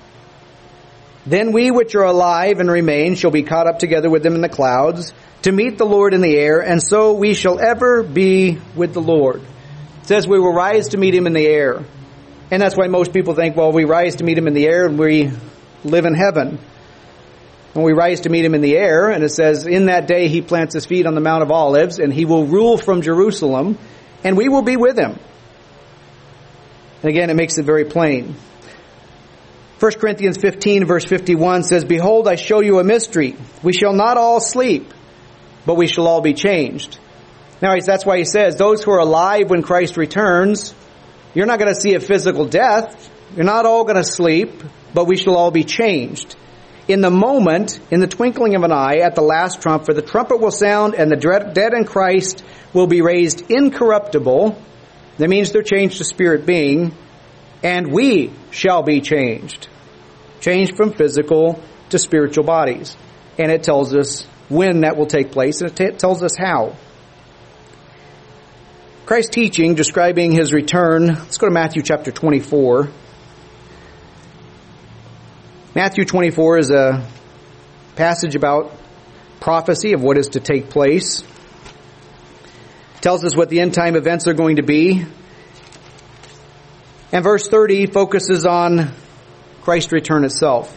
Speaker 1: Then we which are alive and remain shall be caught up together with them in the clouds to meet the Lord in the air, and so we shall ever be with the Lord. It says we will rise to meet him in the air. And that's why most people think, well, we rise to meet him in the air and we live in heaven. And we rise to meet him in the air, and it says, in that day he plants his feet on the Mount of Olives, and he will rule from Jerusalem, and we will be with him. And again, it makes it very plain. 1 Corinthians 15 verse 51 says, "Behold, I show you a mystery. We shall not all sleep, but we shall all be changed." Now, that's why he says, those who are alive when Christ returns, you're not going to see a physical death. You're not all going to sleep, but we shall all be changed. In the moment, in the twinkling of an eye, at the last trump, for the trumpet will sound, and the dead in Christ will be raised incorruptible. That means they're changed to spirit being. And we shall be changed. Changed from physical to spiritual bodies. And it tells us when that will take place, and it tells us how. Christ's teaching describing his return. Let's go to Matthew chapter 24. Matthew 24 is a passage about prophecy of what is to take place. It tells us what the end time events are going to be. And verse 30 focuses on Christ's return itself.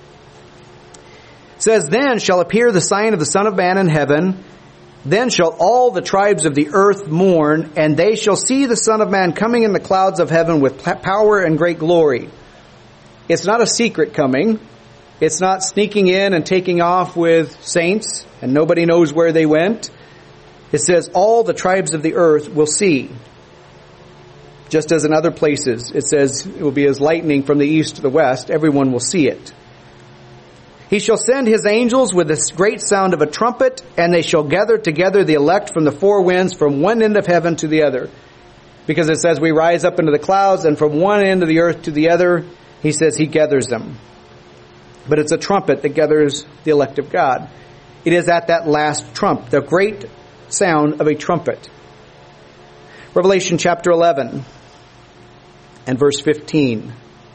Speaker 1: It says, "Then shall appear the sign of the Son of Man in heaven. Then shall all the tribes of the earth mourn, and they shall see the Son of Man coming in the clouds of heaven with power and great glory." It's not a secret coming. It's not sneaking in and taking off with saints, and nobody knows where they went. It says all the tribes of the earth will see. Just as in other places, it says it will be as lightning from the east to the west. Everyone will see it. "He shall send his angels with a great sound of a trumpet, and they shall gather together the elect from the four winds, from one end of heaven to the other." Because it says we rise up into the clouds, and from one end of the earth to the other, he says he gathers them. But it's a trumpet that gathers the elect of God. It is at that last trump, the great sound of a trumpet. Revelation chapter 11 and verse 15.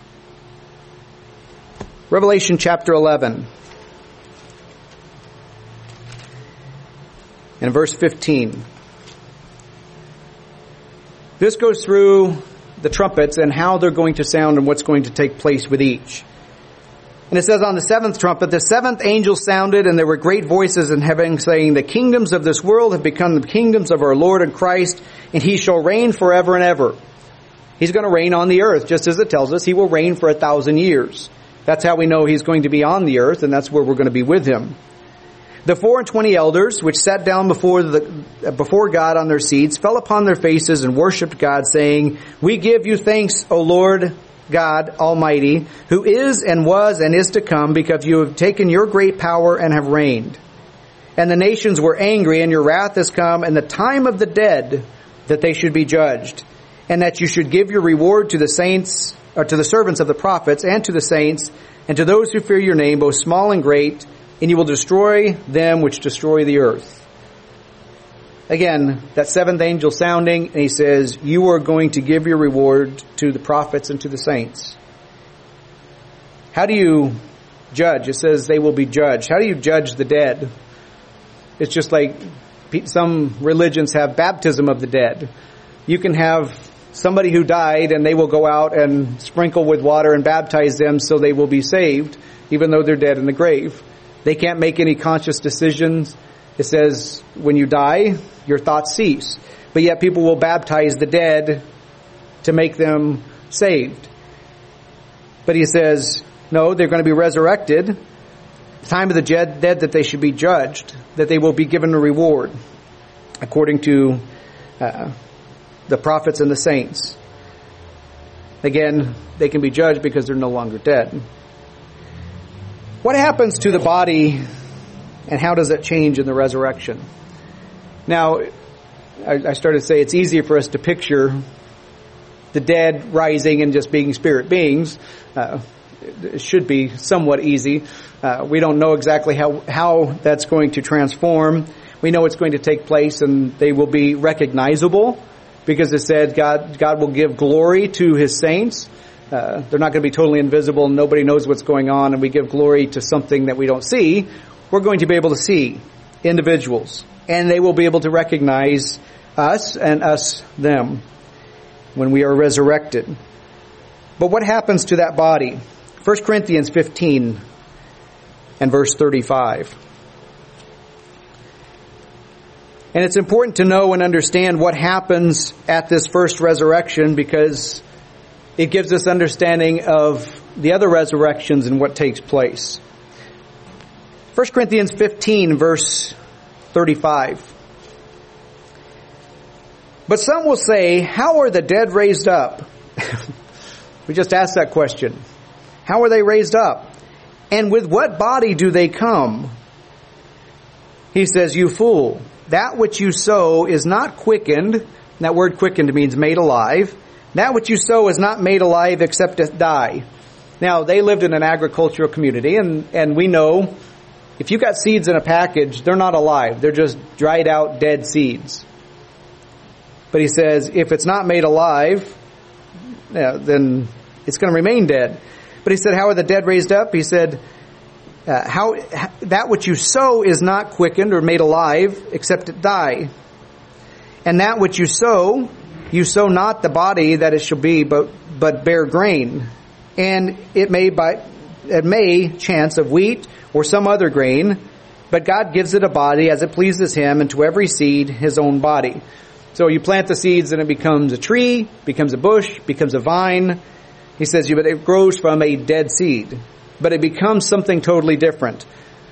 Speaker 1: Revelation chapter 11 and verse 15. This goes through the trumpets and how they're going to sound and what's going to take place with each. And it says, "On the seventh trumpet, the seventh angel sounded, and there were great voices in heaven saying, the kingdoms of this world have become the kingdoms of our Lord and Christ, and he shall reign forever and ever." He's going to reign on the earth, just as it tells us. He will reign for 1,000 years. That's how we know he's going to be on the earth, and that's where we're going to be with him. "The 24 elders, which sat down before God on their seats, fell upon their faces and worshipped God, saying, We give you thanks, O Lord God Almighty, who is and was and is to come, because you have taken your great power and have reigned. And the nations were angry, and your wrath has come, and the time of the dead, that they should be judged, and that you should give your reward to the saints, or to the servants of the prophets, and to the saints, and to those who fear your name, both small and great, and you will destroy them which destroy the earth." Again, that seventh angel sounding, and he says, you are going to give your reward to the prophets and to the saints. How do you judge? It says they will be judged. How do you judge the dead? It's just like some religions have baptism of the dead. You can have somebody who died and they will go out and sprinkle with water and baptize them so they will be saved, even though they're dead in the grave. They can't make any conscious decisions. It says when you die, your thoughts cease. But yet people will baptize the dead to make them saved. But he says, no, they're going to be resurrected. The time of the dead that they should be judged, that they will be given a reward, according to the prophets and the saints. Again, they can be judged because they're no longer dead. What happens to the body, and how does it change in the resurrection? Now, I started to say it's easier for us to picture the dead rising and just being spirit beings. It should be somewhat easy. We don't know exactly how that's going to transform. We know it's going to take place, and they will be recognizable, because it said God will give glory to his saints. They're not going to be totally invisible and nobody knows what's going on, and we give glory to something that we don't see. We're going to be able to see individuals, and they will be able to recognize us and us them when we are resurrected. But what happens to that body? 1 Corinthians 15 and verse 35. And it's important to know and understand what happens at this first resurrection, because it gives us understanding of the other resurrections and what takes place. 1 Corinthians 15, verse 35. But some will say, how are the dead raised up? We just asked that question. How are they raised up? And with what body do they come? He says, you fool, that which you sow is not quickened. That word quickened means made alive. That which you sow is not made alive except to die. Now, they lived in an agricultural community, and we know if you've got seeds in a package, they're not alive. They're just dried out, dead seeds. But he says, if it's not made alive, then it's going to remain dead. But he said, how are the dead raised up? He said, that which you sow is not quickened or made alive except to die. And that which you sow not the body that it shall be, but bear grain. And it may chance of wheat or some other grain, but God gives it a body as it pleases him, and to every seed his own body. So you plant the seeds and it becomes a tree, becomes a bush, becomes a vine. He says, but it grows from a dead seed. But it becomes something totally different.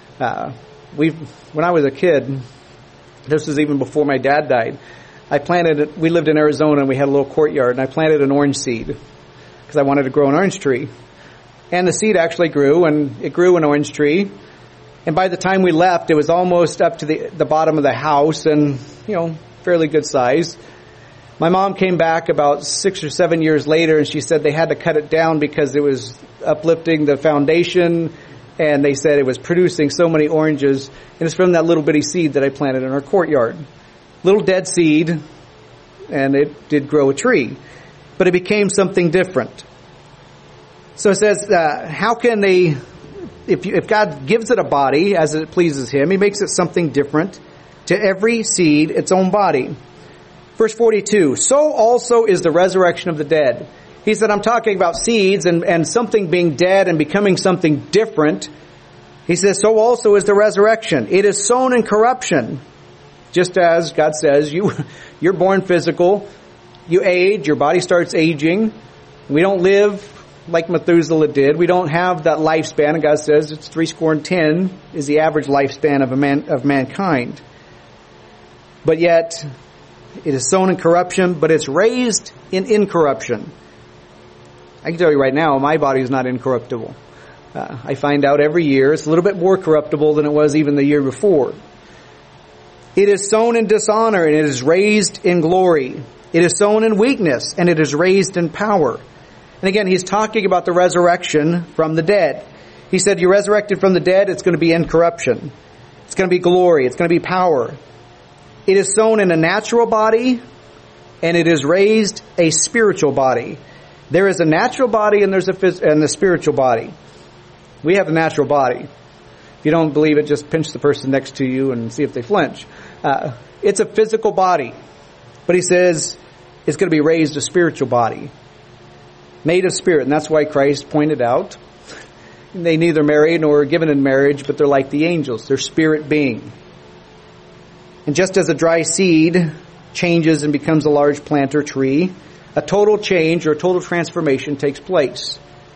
Speaker 1: When I was a kid, this was even before my dad died, we lived in Arizona and we had a little courtyard, and I planted an orange seed because I wanted to grow an orange tree. And the seed actually grew, and it grew an orange tree. And by the time we left, it was almost up to the bottom of the house, and, fairly good size. My mom came back about 6 or 7 years later, and she said they had to cut it down because it was uplifting the foundation, and they said it was producing so many oranges. And it's from that little bitty seed that I planted in our courtyard. Little dead seed, and it did grow a tree. But it became something different. So it says, how can they, if God gives it a body as it pleases him, he makes it something different. To every seed its own body. Verse 42, so also is the resurrection of the dead. He said, I'm talking about seeds and something being dead and becoming something different. He says, so also is the resurrection. It is sown in corruption. Just as God says, you're born physical, you age, your body starts aging. We don't live like Methuselah did. We don't have that lifespan, and God says it's 70 is the average lifespan of mankind. But yet, it is sown in corruption, but it's raised in incorruption. I can tell you right now, my body is not incorruptible. I find out every year it's a little bit more corruptible than it was even the year before. It is sown in dishonor, and it is raised in glory. It is sown in weakness, and it is raised in power. And again, he's talking about the resurrection from the dead. He said, you're resurrected from the dead, it's going to be incorruption. It's going to be glory. It's going to be power. It is sown in a natural body, and it is raised a spiritual body. There is a natural body, and there's a spiritual body. We have a natural body. If you don't believe it, just pinch the person next to you and see if they flinch. It's a physical body. But he says it's going to be raised a spiritual body. Made of spirit. And that's why Christ pointed out they neither marry nor are given in marriage, but they're like the angels. They're spirit being. And just as a dry seed changes and becomes a large plant or tree, a total change or a total transformation takes place.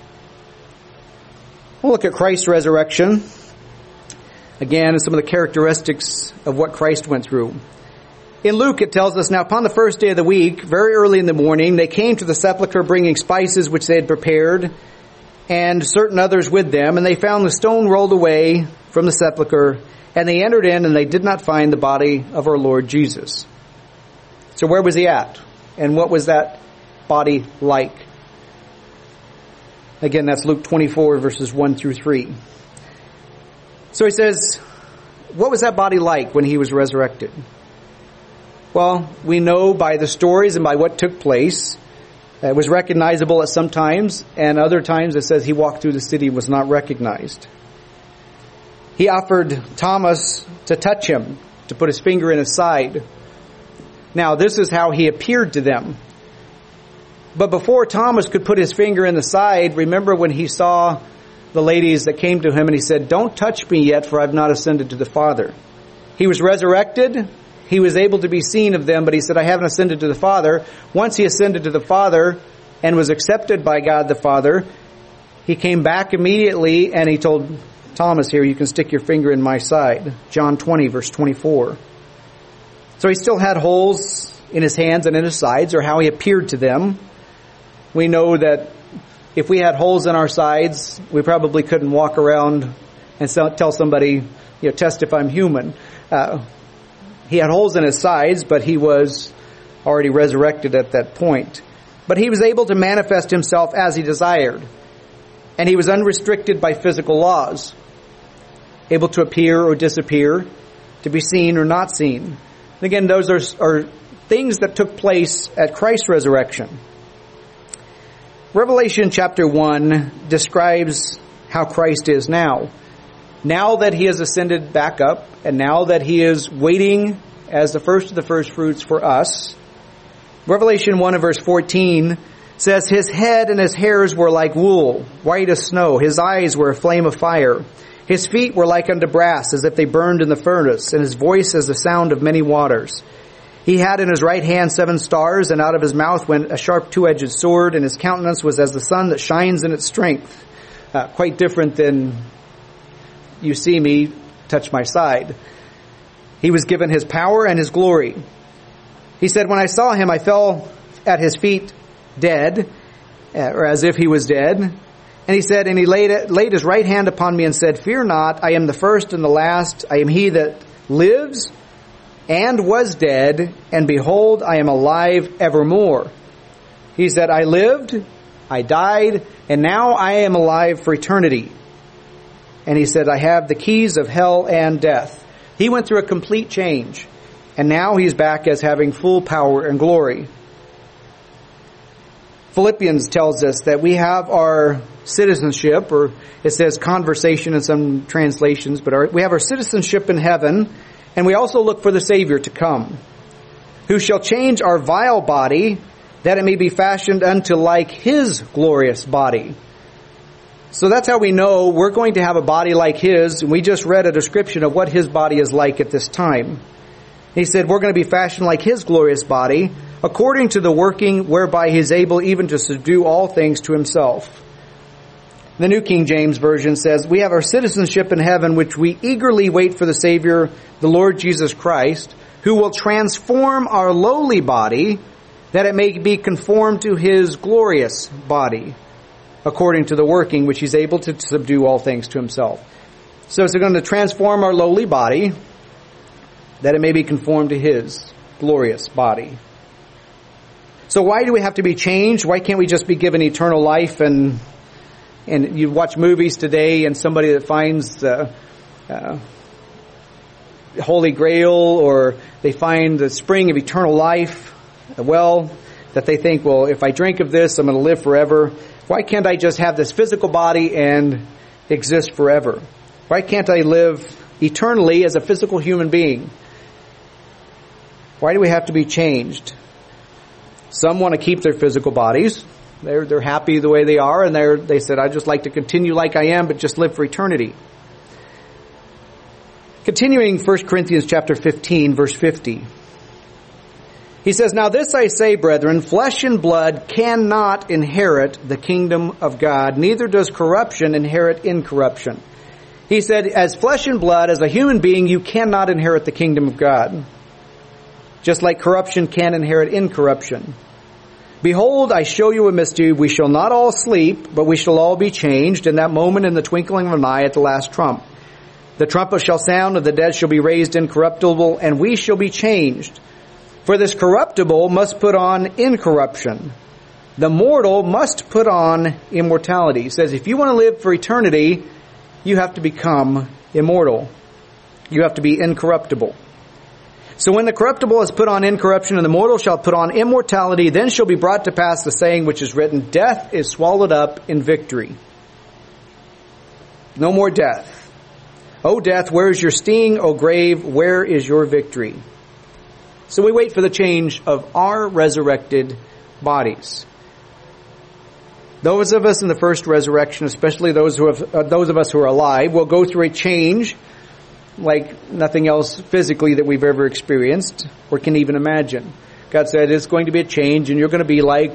Speaker 1: We'll look at Christ's resurrection. Again, and some of the characteristics of what Christ went through. In Luke, it tells us, now upon the first day of the week, very early in the morning, they came to the sepulchre bringing spices which they had prepared, and certain others with them, and they found the stone rolled away from the sepulchre, and they entered in, and they did not find the body of our Lord Jesus. So where was he at? And what was that body like? Again, that's Luke 24, verses 1 through 3. So he says, what was that body like when he was resurrected? Well, we know by the stories and by what took place. It was recognizable at some times, and other times it says he walked through the city and was not recognized. He offered Thomas to touch him, to put his finger in his side. Now, this is how he appeared to them. But before Thomas could put his finger in the side, remember when he saw the ladies that came to him and he said, don't touch me yet, for I've not ascended to the Father. He was resurrected. He was able to be seen of them, but he said, I haven't ascended to the Father. Once he ascended to the Father, and was accepted by God the Father, he came back immediately and he told Thomas here, you can stick your finger in my side. John 20, verse 24. So he still had holes in his hands and in his sides, or how he appeared to them. We know that if we had holes in our sides, we probably couldn't walk around and tell somebody, test if I'm human. He had holes in his sides, but he was already resurrected at that point. But he was able to manifest himself as he desired. And he was unrestricted by physical laws, able to appear or disappear, to be seen or not seen. And again, those are things that took place at Christ's resurrection. Revelation chapter 1 describes how Christ is now. Now that he has ascended back up, and now that he is waiting as the first of the first fruits for us, Revelation 1 and verse 14 says, his head and his hairs were like wool, white as snow. His eyes were a flame of fire. His feet were like unto brass, as if they burned in the furnace, and his voice as the sound of many waters. He had in his right hand 7 stars, and out of his mouth went a sharp two-edged sword, and his countenance was as the sun that shines in its strength. Quite different than you see me touch my side. He was given his power and his glory. He said, when I saw him, I fell at his feet dead, or as if he was dead. And he said, and he laid his right hand upon me and said, fear not, I am the first and the last. I am he that lives and was dead, and behold, I am alive evermore. He said, I lived, I died, and now I am alive for eternity. And he said, I have the keys of hell and death. He went through a complete change, and now he's back as having full power and glory. Philippians tells us that we have our citizenship, or it says conversation in some translations, but we have our citizenship in heaven, and we also look for the Savior to come, who shall change our vile body, that it may be fashioned unto like his glorious body. So that's how we know we're going to have a body like his, and we just read a description of what his body is like at this time. He said, we're going to be fashioned like his glorious body, according to the working whereby he is able even to subdue all things to himself. The New King James Version says, we have our citizenship in heaven, which we eagerly wait for the Savior, the Lord Jesus Christ, who will transform our lowly body, that it may be conformed to his glorious body, according to the working which he's able to subdue all things to himself. So it's going to transform our lowly body, that it may be conformed to his glorious body. So why do we have to be changed? Why can't we just be given eternal life? And you watch movies today, and somebody that finds the Holy Grail, or they find the spring of eternal life, that they think, well, if I drink of this, I'm going to live forever. Why can't I just have this physical body and exist forever? Why can't I live eternally as a physical human being? Why do we have to be changed? Some want to keep their physical bodies. They're happy the way they are, and they said, I'd just like to continue like I am, but just live for eternity. Continuing 1 Corinthians chapter 15, verse 50. He says, now this I say, brethren, flesh and blood cannot inherit the kingdom of God, neither does corruption inherit incorruption. He said, as flesh and blood, as a human being, you cannot inherit the kingdom of God. Just like corruption can inherit incorruption. Behold, I show you a mystery. We shall not all sleep, but we shall all be changed in that moment, in the twinkling of an eye, at the last trump. The trumpet shall sound, and the dead shall be raised incorruptible, and we shall be changed. For this corruptible must put on incorruption. The mortal must put on immortality. He says, if you want to live for eternity, you have to become immortal. You have to be incorruptible. So when the corruptible is put on incorruption, and the mortal shall put on immortality, then shall be brought to pass the saying which is written, death is swallowed up in victory. No more death. O death, where is your sting? O grave, where is your victory? So we wait for the change of our resurrected bodies. Those of us in the first resurrection, especially those of us who are alive, will go through a change like nothing else physically that we've ever experienced or can even imagine. God said it's going to be a change, and you're going to be like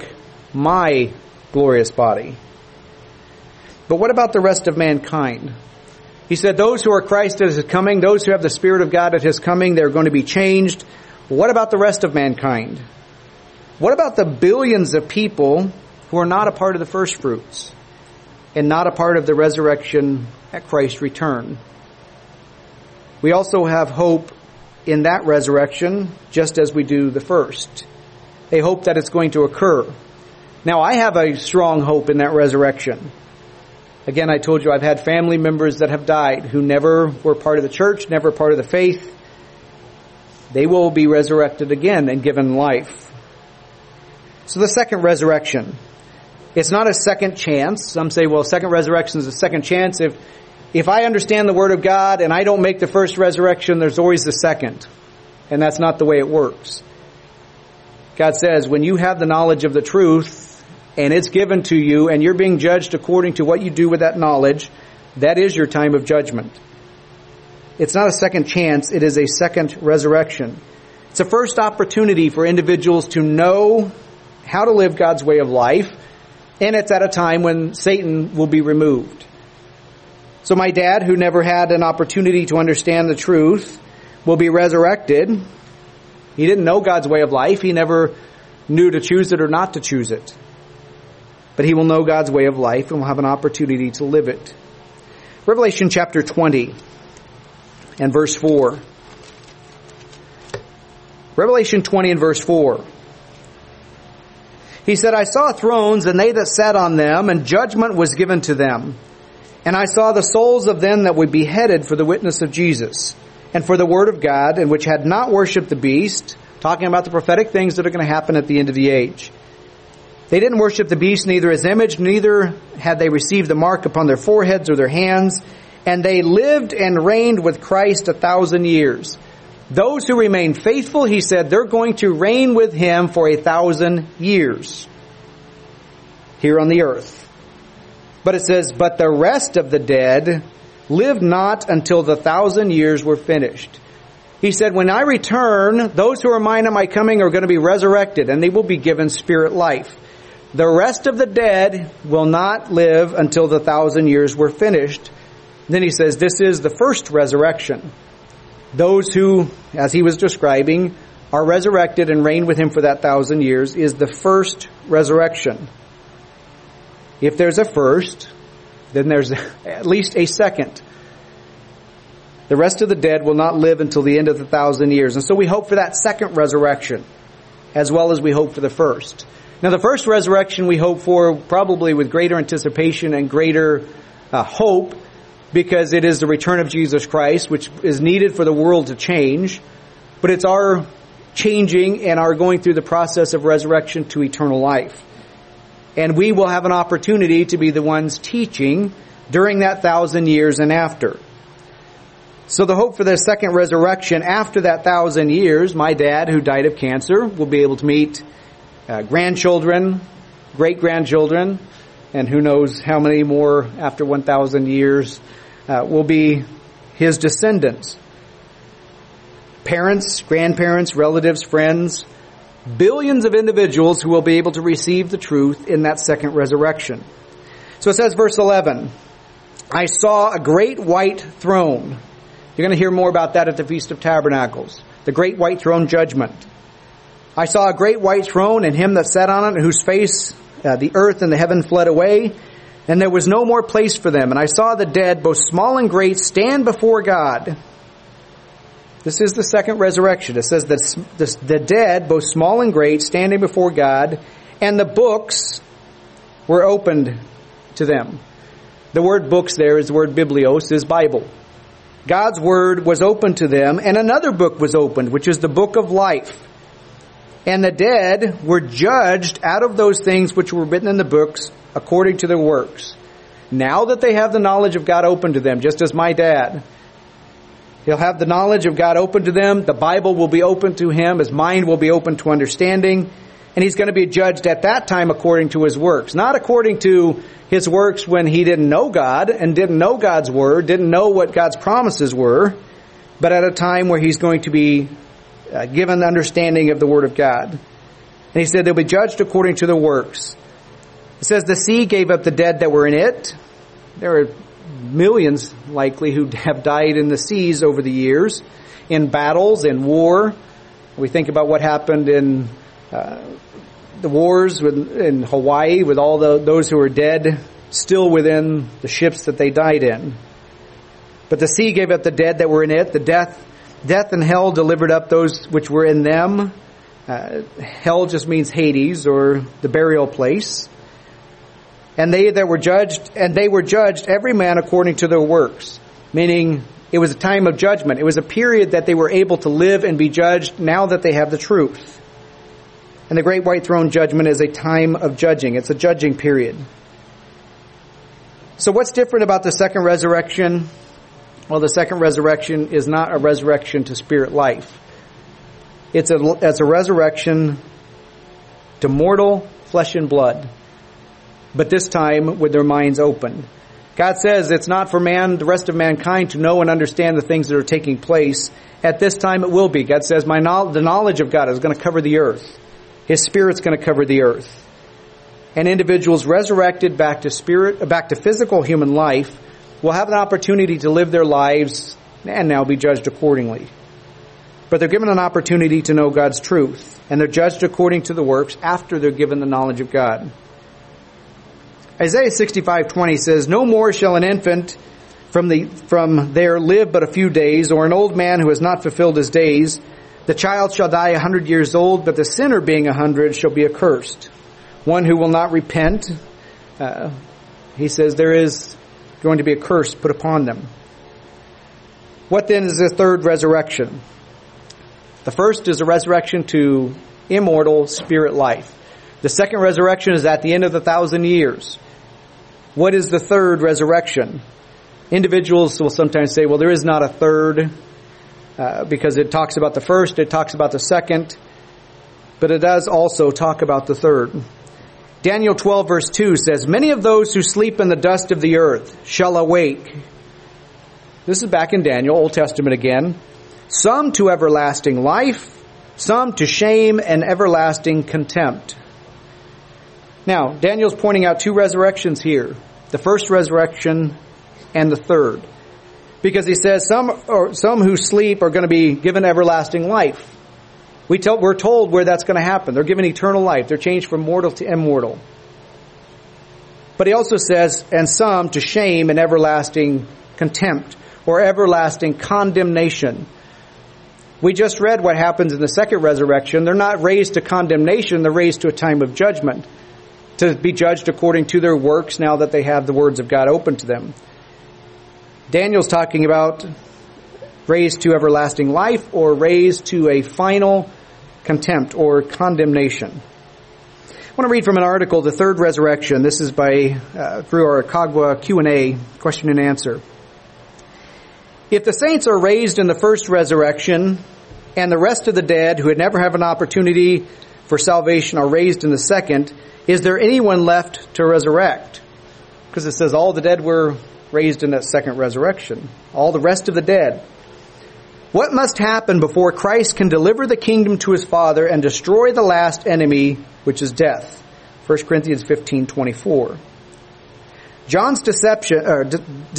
Speaker 1: my glorious body. But what about the rest of mankind? He said those who are Christ at His coming, those who have the Spirit of God at His coming, they're going to be changed. What about the rest of mankind? What about the billions of people who are not a part of the first fruits and not a part of the resurrection at Christ's return? We also have hope in that resurrection just as we do the first. A hope that it's going to occur. Now, I have a strong hope in that resurrection. Again, I told you I've had family members that have died who never were part of the church, never part of the faith. They will be resurrected again and given life. So the second resurrection. It's not a second chance. Some say, well, second resurrection is a second chance. If I understand the Word of God and I don't make the first resurrection, there's always the second. And that's not the way it works. God says, when you have the knowledge of the truth, and it's given to you, and you're being judged according to what you do with that knowledge, that is your time of judgment. It's not a second chance, it is a second resurrection. It's a first opportunity for individuals to know how to live God's way of life, and it's at a time when Satan will be removed. So my dad, who never had an opportunity to understand the truth, will be resurrected. He didn't know God's way of life. He never knew to choose it or not to choose it. But he will know God's way of life and will have an opportunity to live it. Revelation chapter 20 and verse 4. Revelation 20 and verse 4. He said, I saw thrones, and they that sat on them, and judgment was given to them. And I saw the souls of them that were beheaded for the witness of Jesus, and for the word of God, and which had not worshipped the beast, talking about the prophetic things that are going to happen at the end of the age. They didn't worship the beast, neither his image, neither had they received the mark upon their foreheads or their hands, and they lived and reigned with Christ 1,000 years. Those who remain faithful, he said, they're going to reign with him for 1,000 years here on the earth. But it says, but the rest of the dead lived not until the 1,000 years were finished. He said, when I return, those who are mine at my coming are going to be resurrected, and they will be given spirit life. The rest of the dead will not live until the 1,000 years were finished. Then he says, this is the first resurrection. Those who, as he was describing, are resurrected and reign with him for that 1,000 years is the first resurrection. If there's a first, then there's at least a second. The rest of the dead will not live until the end of the 1,000 years. And so we hope for that second resurrection, as well as we hope for the first. Now the first resurrection we hope for probably with greater anticipation and greater hope, because it is the return of Jesus Christ, which is needed for the world to change. But it's our changing and our going through the process of resurrection to eternal life. And we will have an opportunity to be the ones teaching during that 1,000 years and after. So the hope for the second resurrection after that 1,000 years, my dad, who died of cancer, will be able to meet grandchildren, great-grandchildren, and who knows how many more after 1,000 years will be his descendants. Parents, grandparents, relatives, friends, billions of individuals who will be able to receive the truth in that second resurrection. So it says, verse 11, I saw a great white throne. You're going to hear more about that at the Feast of Tabernacles. The great white throne judgment. I saw a great white throne and him that sat on it, whose face the earth and the heaven fled away, and there was no more place for them. And I saw the dead, both small and great, stand before God. This is the second resurrection. It says that the dead, both small and great, standing before God, and the books were opened to them. The word books there is the word biblios, is Bible. God's word was opened to them, and another book was opened, which is the book of life. And the dead were judged out of those things which were written in the books according to their works. Now that they have the knowledge of God open to them, just as my dad, he'll have the knowledge of God open to them. The Bible will be open to him. His mind will be open to understanding. And he's going to be judged at that time according to his works. Not according to his works when he didn't know God and didn't know God's word, didn't know what God's promises were, but at a time where he's going to be given the understanding of the word of God. And he said they'll be judged according to their works. It says the sea gave up the dead that were in it. There are millions likely who have died in the seas over the years, in battles, in war. We think about what happened in the wars in Hawaii with all those who were dead still within the ships that they died in. But the sea gave up the dead that were in it. The death and hell delivered up those which were in them. Hell just means Hades, or the burial place. And they were judged every man according to their works. Meaning, it was a time of judgment. It was a period that they were able to live and be judged now that they have the truth. And the great white throne judgment is a time of judging. It's a judging period. So what's different about the second resurrection? Well, the second resurrection is not a resurrection to spirit life. It's a resurrection to mortal flesh and blood, but this time with their minds open. God says it's not for the rest of mankind to know and understand the things that are taking place. At this time it will be. God says the knowledge of God is going to cover the earth. His Spirit's going to cover the earth. And individuals resurrected back to physical human life will have an opportunity to live their lives and now be judged accordingly. But they're given an opportunity to know God's truth, and they're judged according to the works after they're given the knowledge of God. Isaiah 65:20 says, "No more shall an infant from there live but a few days, or an old man who has not fulfilled his days. The child shall die 100 years old, but the sinner being 100 shall be accursed." One who will not repent, he says there is going to be a curse put upon them. What then is the third resurrection? The first is a resurrection to immortal spirit life. The second resurrection is at the end of the 1,000 years. What is the third resurrection? Individuals will sometimes say, well, there is not a third, because it talks about the first, it talks about the second, but it does also talk about the third. Daniel 12 verse 2 says, "Many of those who sleep in the dust of the earth shall awake." This is back in Daniel, Old Testament again. "Some to everlasting life, some to shame and everlasting contempt." Now, Daniel's pointing out two resurrections here. The first resurrection and the third. Because he says some who sleep are going to be given everlasting life. We're told where that's going to happen. They're given eternal life. They're changed from mortal to immortal. But he also says, and some to shame and everlasting contempt, or everlasting condemnation. We just read what happens in the second resurrection. They're not raised to condemnation, they're raised to a time of judgment, to be judged according to their works now that they have the words of God open to them. Daniel's talking about raised to everlasting life or raised to a final contempt or condemnation. I want to read from an article, The Third Resurrection. This is by through our Kagwa Q&A, question and answer. If the saints are raised in the first resurrection, and the rest of the dead who had never have an opportunity for salvation are raised in the second, is there anyone left to resurrect? Because it says all the dead were raised in that second resurrection. All the rest of the dead. What must happen before Christ can deliver the kingdom to his Father and destroy the last enemy, which is death? 1 Corinthians 15:24. John's description at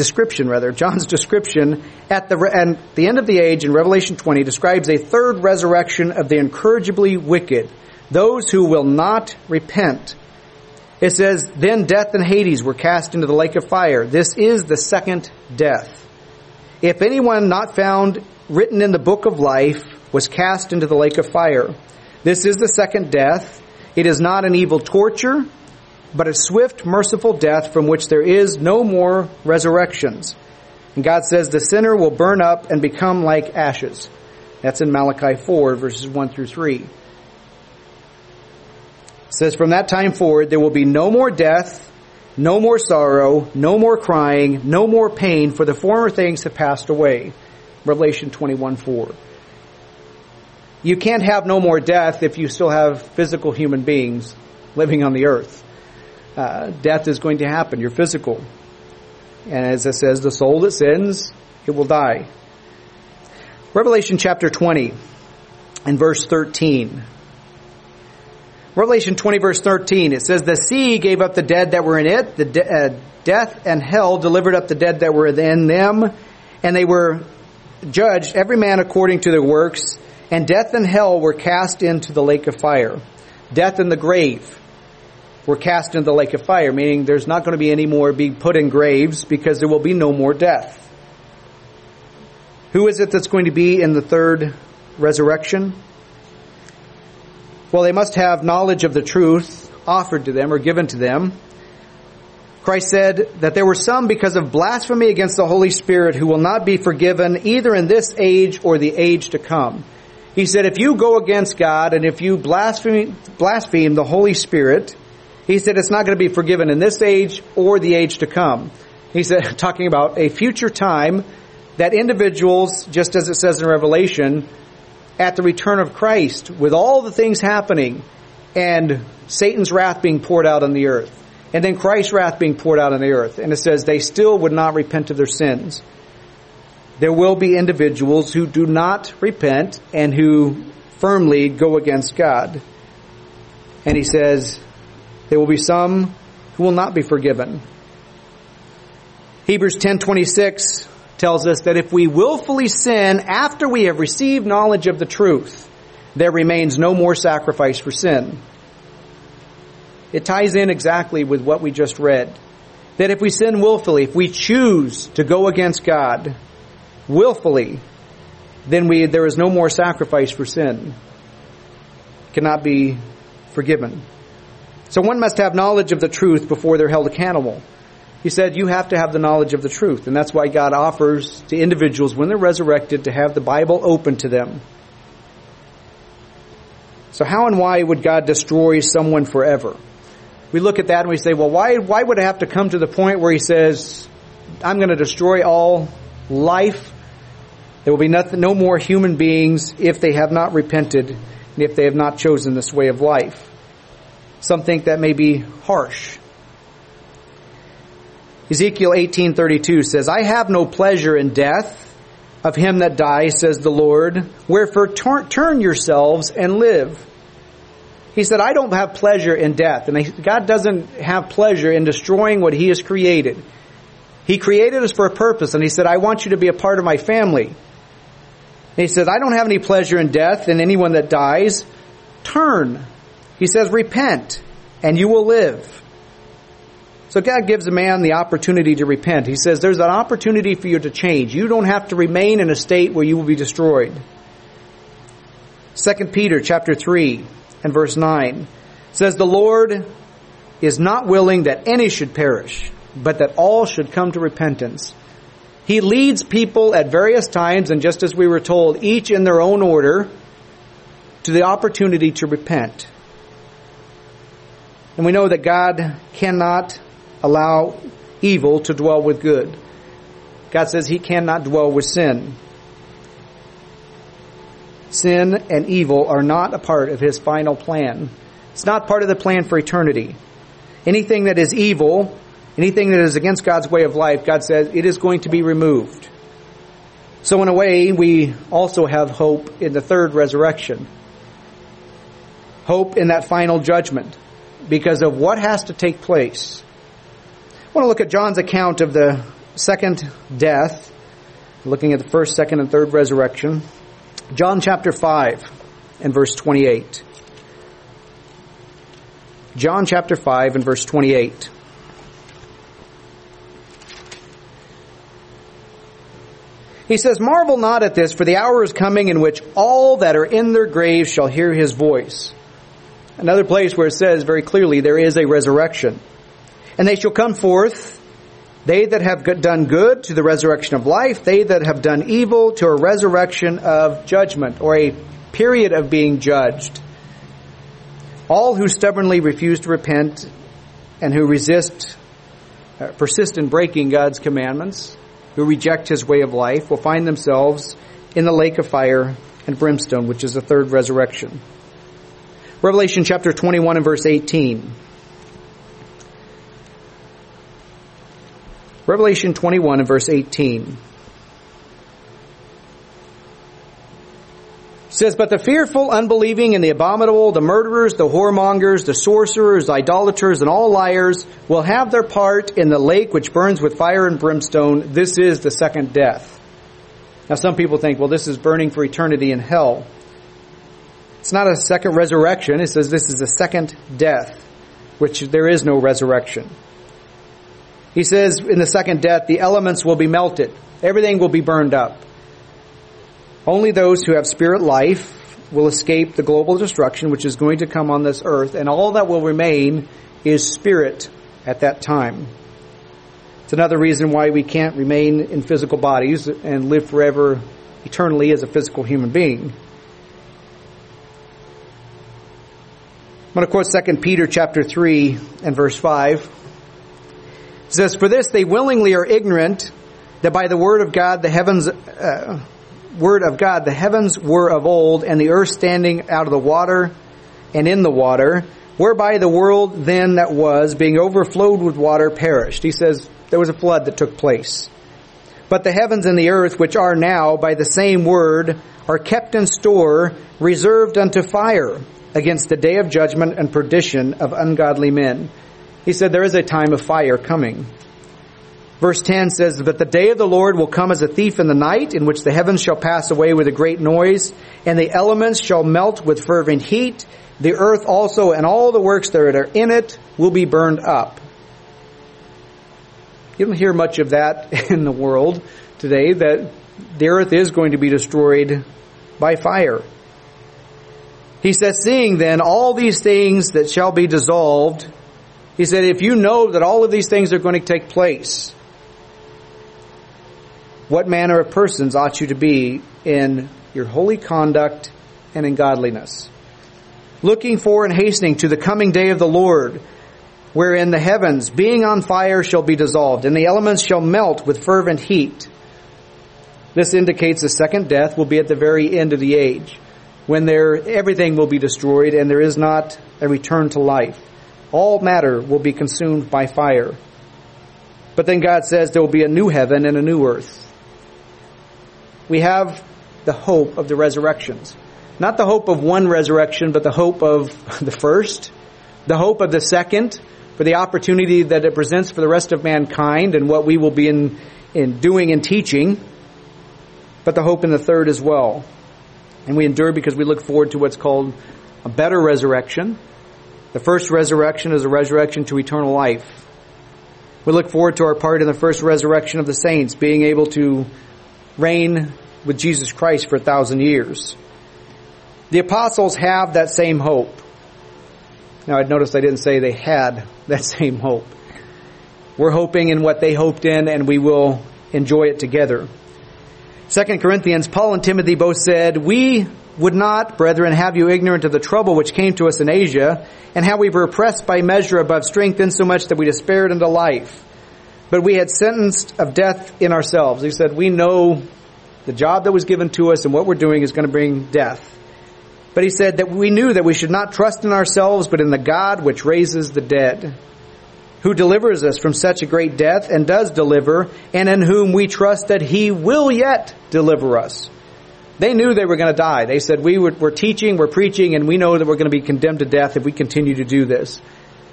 Speaker 1: the end of the age in Revelation 20 describes a third resurrection of the incorrigibly wicked, those who will not repent. It says, "Then death and Hades were cast into the lake of fire." This is the second death. If anyone not found written in the book of life was cast into the lake of fire. This is the second death. It is not an evil torture, but a swift, merciful death from which there is no more resurrections. And God says the sinner will burn up and become like ashes. That's in Malachi 4, verses 1 through 3. It says, from that time forward, there will be no more death, no more sorrow, no more crying, no more pain, for the former things have passed away. Revelation 21:4. You can't have no more death if you still have physical human beings living on the earth. Death is going to happen. You're physical. And as it says, the soul that sins, it will die. Revelation chapter 20 and verse 13. Revelation 20 verse 13, it says, the sea gave up the dead that were in it, death and hell delivered up the dead that were in them, and they were judged, every man according to their works, and death and hell were cast into the lake of fire. Death and the grave were cast into the lake of fire, meaning there's not going to be any more being put in graves because there will be no more death. Who is it that's going to be in the third resurrection? Well, they must have knowledge of the truth offered to them or given to them. Christ said that there were some because of blasphemy against the Holy Spirit who will not be forgiven either in this age or the age to come. He said if you go against God and if you blaspheme the Holy Spirit, he said it's not going to be forgiven in this age or the age to come. He said, talking about a future time that individuals, just as it says in Revelation, at the return of Christ, with all the things happening and Satan's wrath being poured out on the earth, and then Christ's wrath being poured out on the earth, and it says they still would not repent of their sins. There will be individuals who do not repent and who firmly go against God. And he says there will be some who will not be forgiven. Hebrews 10:26 tells us that if we willfully sin after we have received knowledge of the truth, there remains no more sacrifice for sin. It ties in exactly with what we just read. That if we sin willfully, if we choose to go against God willfully, then there is no more sacrifice for sin. It cannot be forgiven. So one must have knowledge of the truth before they're held accountable. He said you have to have the knowledge of the truth. And that's why God offers to individuals when they're resurrected to have the Bible open to them. So how and why would God destroy someone forever? We look at that and we say, well, why would it have to come to the point where he says, I'm going to destroy all life? There will be no more human beings if they have not repented and if they have not chosen this way of life. Some think that may be harsh. Ezekiel 18:32 says, I have no pleasure in death of him that dies, says the Lord. Wherefore turn yourselves and live. He said, I don't have pleasure in death. And God doesn't have pleasure in destroying what he has created. He created us for a purpose. And he said, I want you to be a part of my family. And he said, I don't have any pleasure in death and anyone that dies. Turn. He says, repent and you will live. So God gives a man the opportunity to repent. He says there's an opportunity for you to change. You don't have to remain in a state where you will be destroyed. 2 Peter chapter 3 and verse 9 says, the Lord is not willing that any should perish, but that all should come to repentance. He leads people at various times, and just as we were told, each in their own order, to the opportunity to repent. And we know that God cannot allow evil to dwell with good. God says he cannot dwell with sin. Sin and evil are not a part of his final plan. It's not part of the plan for eternity. Anything that is evil, anything that is against God's way of life, God says it is going to be removed. So in a way, we also have hope in the third resurrection. Hope in that final judgment because of what has to take place. I want to look at John's account of the second death, looking at the first, second, and third resurrection. John chapter 5 and verse 28. John chapter 5 and verse 28. He says, marvel not at this, for the hour is coming in which all that are in their graves shall hear his voice. Another place where it says very clearly there is a resurrection. And they shall come forth, they that have done good to the resurrection of life, they that have done evil to a resurrection of judgment, or a period of being judged. All who stubbornly refuse to repent and who persist in breaking God's commandments, who reject his way of life, will find themselves in the lake of fire and brimstone, which is the third resurrection. Revelation chapter 21 and verse 18. Revelation 21 and verse 18 says, but the fearful, unbelieving, and the abominable, the murderers, the whoremongers, the sorcerers, idolaters, and all liars will have their part in the lake which burns with fire and brimstone. This is the second death. Now some people think, well, this is burning for eternity in hell. It's not a second resurrection. It says this is the second death, which there is no resurrection. He says in the second death, the elements will be melted. Everything will be burned up. Only those who have spirit life will escape the global destruction which is going to come on this earth, and all that will remain is spirit at that time. It's another reason why we can't remain in physical bodies and live forever, eternally as a physical human being. I'm going to quote 2 Peter chapter 3 and verse 5. It says, for this they willingly are ignorant that by the word of God the heavens were of old, and the earth standing out of the water and in the water, whereby the world then that was, being overflowed with water, perished. He says there was a flood that took place. But the heavens and the earth, which are now by the same word, are kept in store, reserved unto fire, against the day of judgment and perdition of ungodly men. He said there is a time of fire coming. Verse 10 says, but the day of the Lord will come as a thief in the night, in which the heavens shall pass away with a great noise, and the elements shall melt with fervent heat. The earth also and all the works that are in it will be burned up. You don't hear much of that in the world today, that the earth is going to be destroyed by fire. He says, seeing then all these things that shall be dissolved, he said, if you know that all of these things are going to take place, what manner of persons ought you to be in your holy conduct and in godliness? Looking for and hastening to the coming day of the Lord, wherein the heavens, being on fire, shall be dissolved, and the elements shall melt with fervent heat. This indicates the second death will be at the very end of the age, when everything will be destroyed and there is not a return to life. All matter will be consumed by fire. But then God says there will be a new heaven and a new earth. We have the hope of the resurrections. Not the hope of one resurrection, but the hope of the first, the hope of the second, for the opportunity that it presents for the rest of mankind and what we will be in doing and teaching, but the hope in the third as well. And we endure because we look forward to what's called a better resurrection. The first resurrection is a resurrection to eternal life. We look forward to our part in the first resurrection of the saints, being able to reign with Jesus Christ for 1,000 years. The apostles have that same hope. Now, I'd noticed I didn't say they had that same hope. We're hoping in what they hoped in, and we will enjoy it together. 2 Corinthians, Paul and Timothy both said, we would not, brethren, have you ignorant of the trouble which came to us in Asia, and how we were oppressed by measure above strength, insomuch that we despaired unto life. But we had sentence of death in ourselves. He said, we know the job that was given to us and what we're doing is going to bring death. But he said that we knew that we should not trust in ourselves, but in the God which raises the dead, who delivers us from such a great death, and does deliver, and in whom we trust that he will yet deliver us. They knew they were going to die. They said, we're teaching, we're preaching, and we know that we're going to be condemned to death if we continue to do this.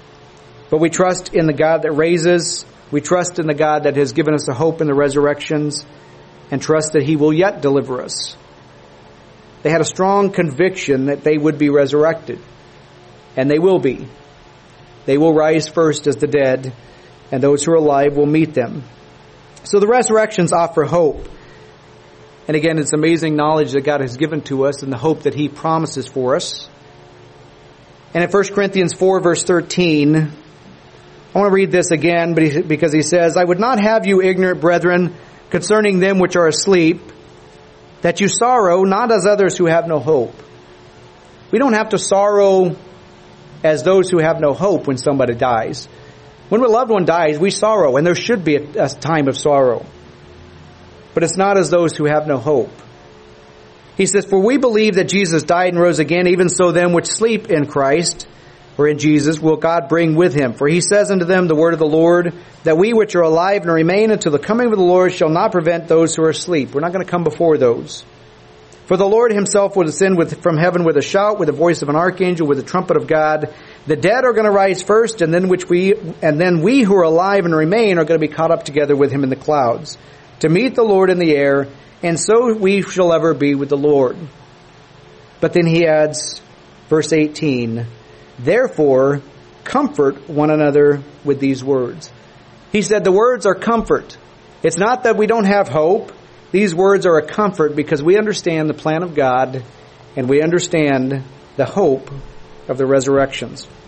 Speaker 1: But we trust in the God that raises. We trust in the God that has given us a hope in the resurrections, and trust that he will yet deliver us. They had a strong conviction that they would be resurrected. And they will be. They will rise first as the dead, and those who are alive will meet them. So the resurrections offer hope. And again, it's amazing knowledge that God has given to us and the hope that he promises for us. And in 1 Corinthians 4, verse 13, I want to read this again because he says, I would not have you ignorant, brethren, concerning them which are asleep, that you sorrow not as others who have no hope. We don't have to sorrow as those who have no hope when somebody dies. When a loved one dies, we sorrow, and there should be a time of sorrow. But it's not as those who have no hope. He says, for we believe that Jesus died and rose again, even so them which sleep in Christ, or in Jesus, will God bring with him. For he says unto them the word of the Lord, that we which are alive and remain until the coming of the Lord shall not prevent those who are asleep. We're not going to come before those. For the Lord himself will descend from heaven with a shout, with the voice of an archangel, with the trumpet of God. The dead are going to rise first, and then we who are alive and remain are going to be caught up together with him in the clouds, to meet the Lord in the air, and so we shall ever be with the Lord. But then he adds, verse 18, therefore, comfort one another with these words. He said the words are comfort. It's not that we don't have hope. These words are a comfort because we understand the plan of God and we understand the hope of the resurrections.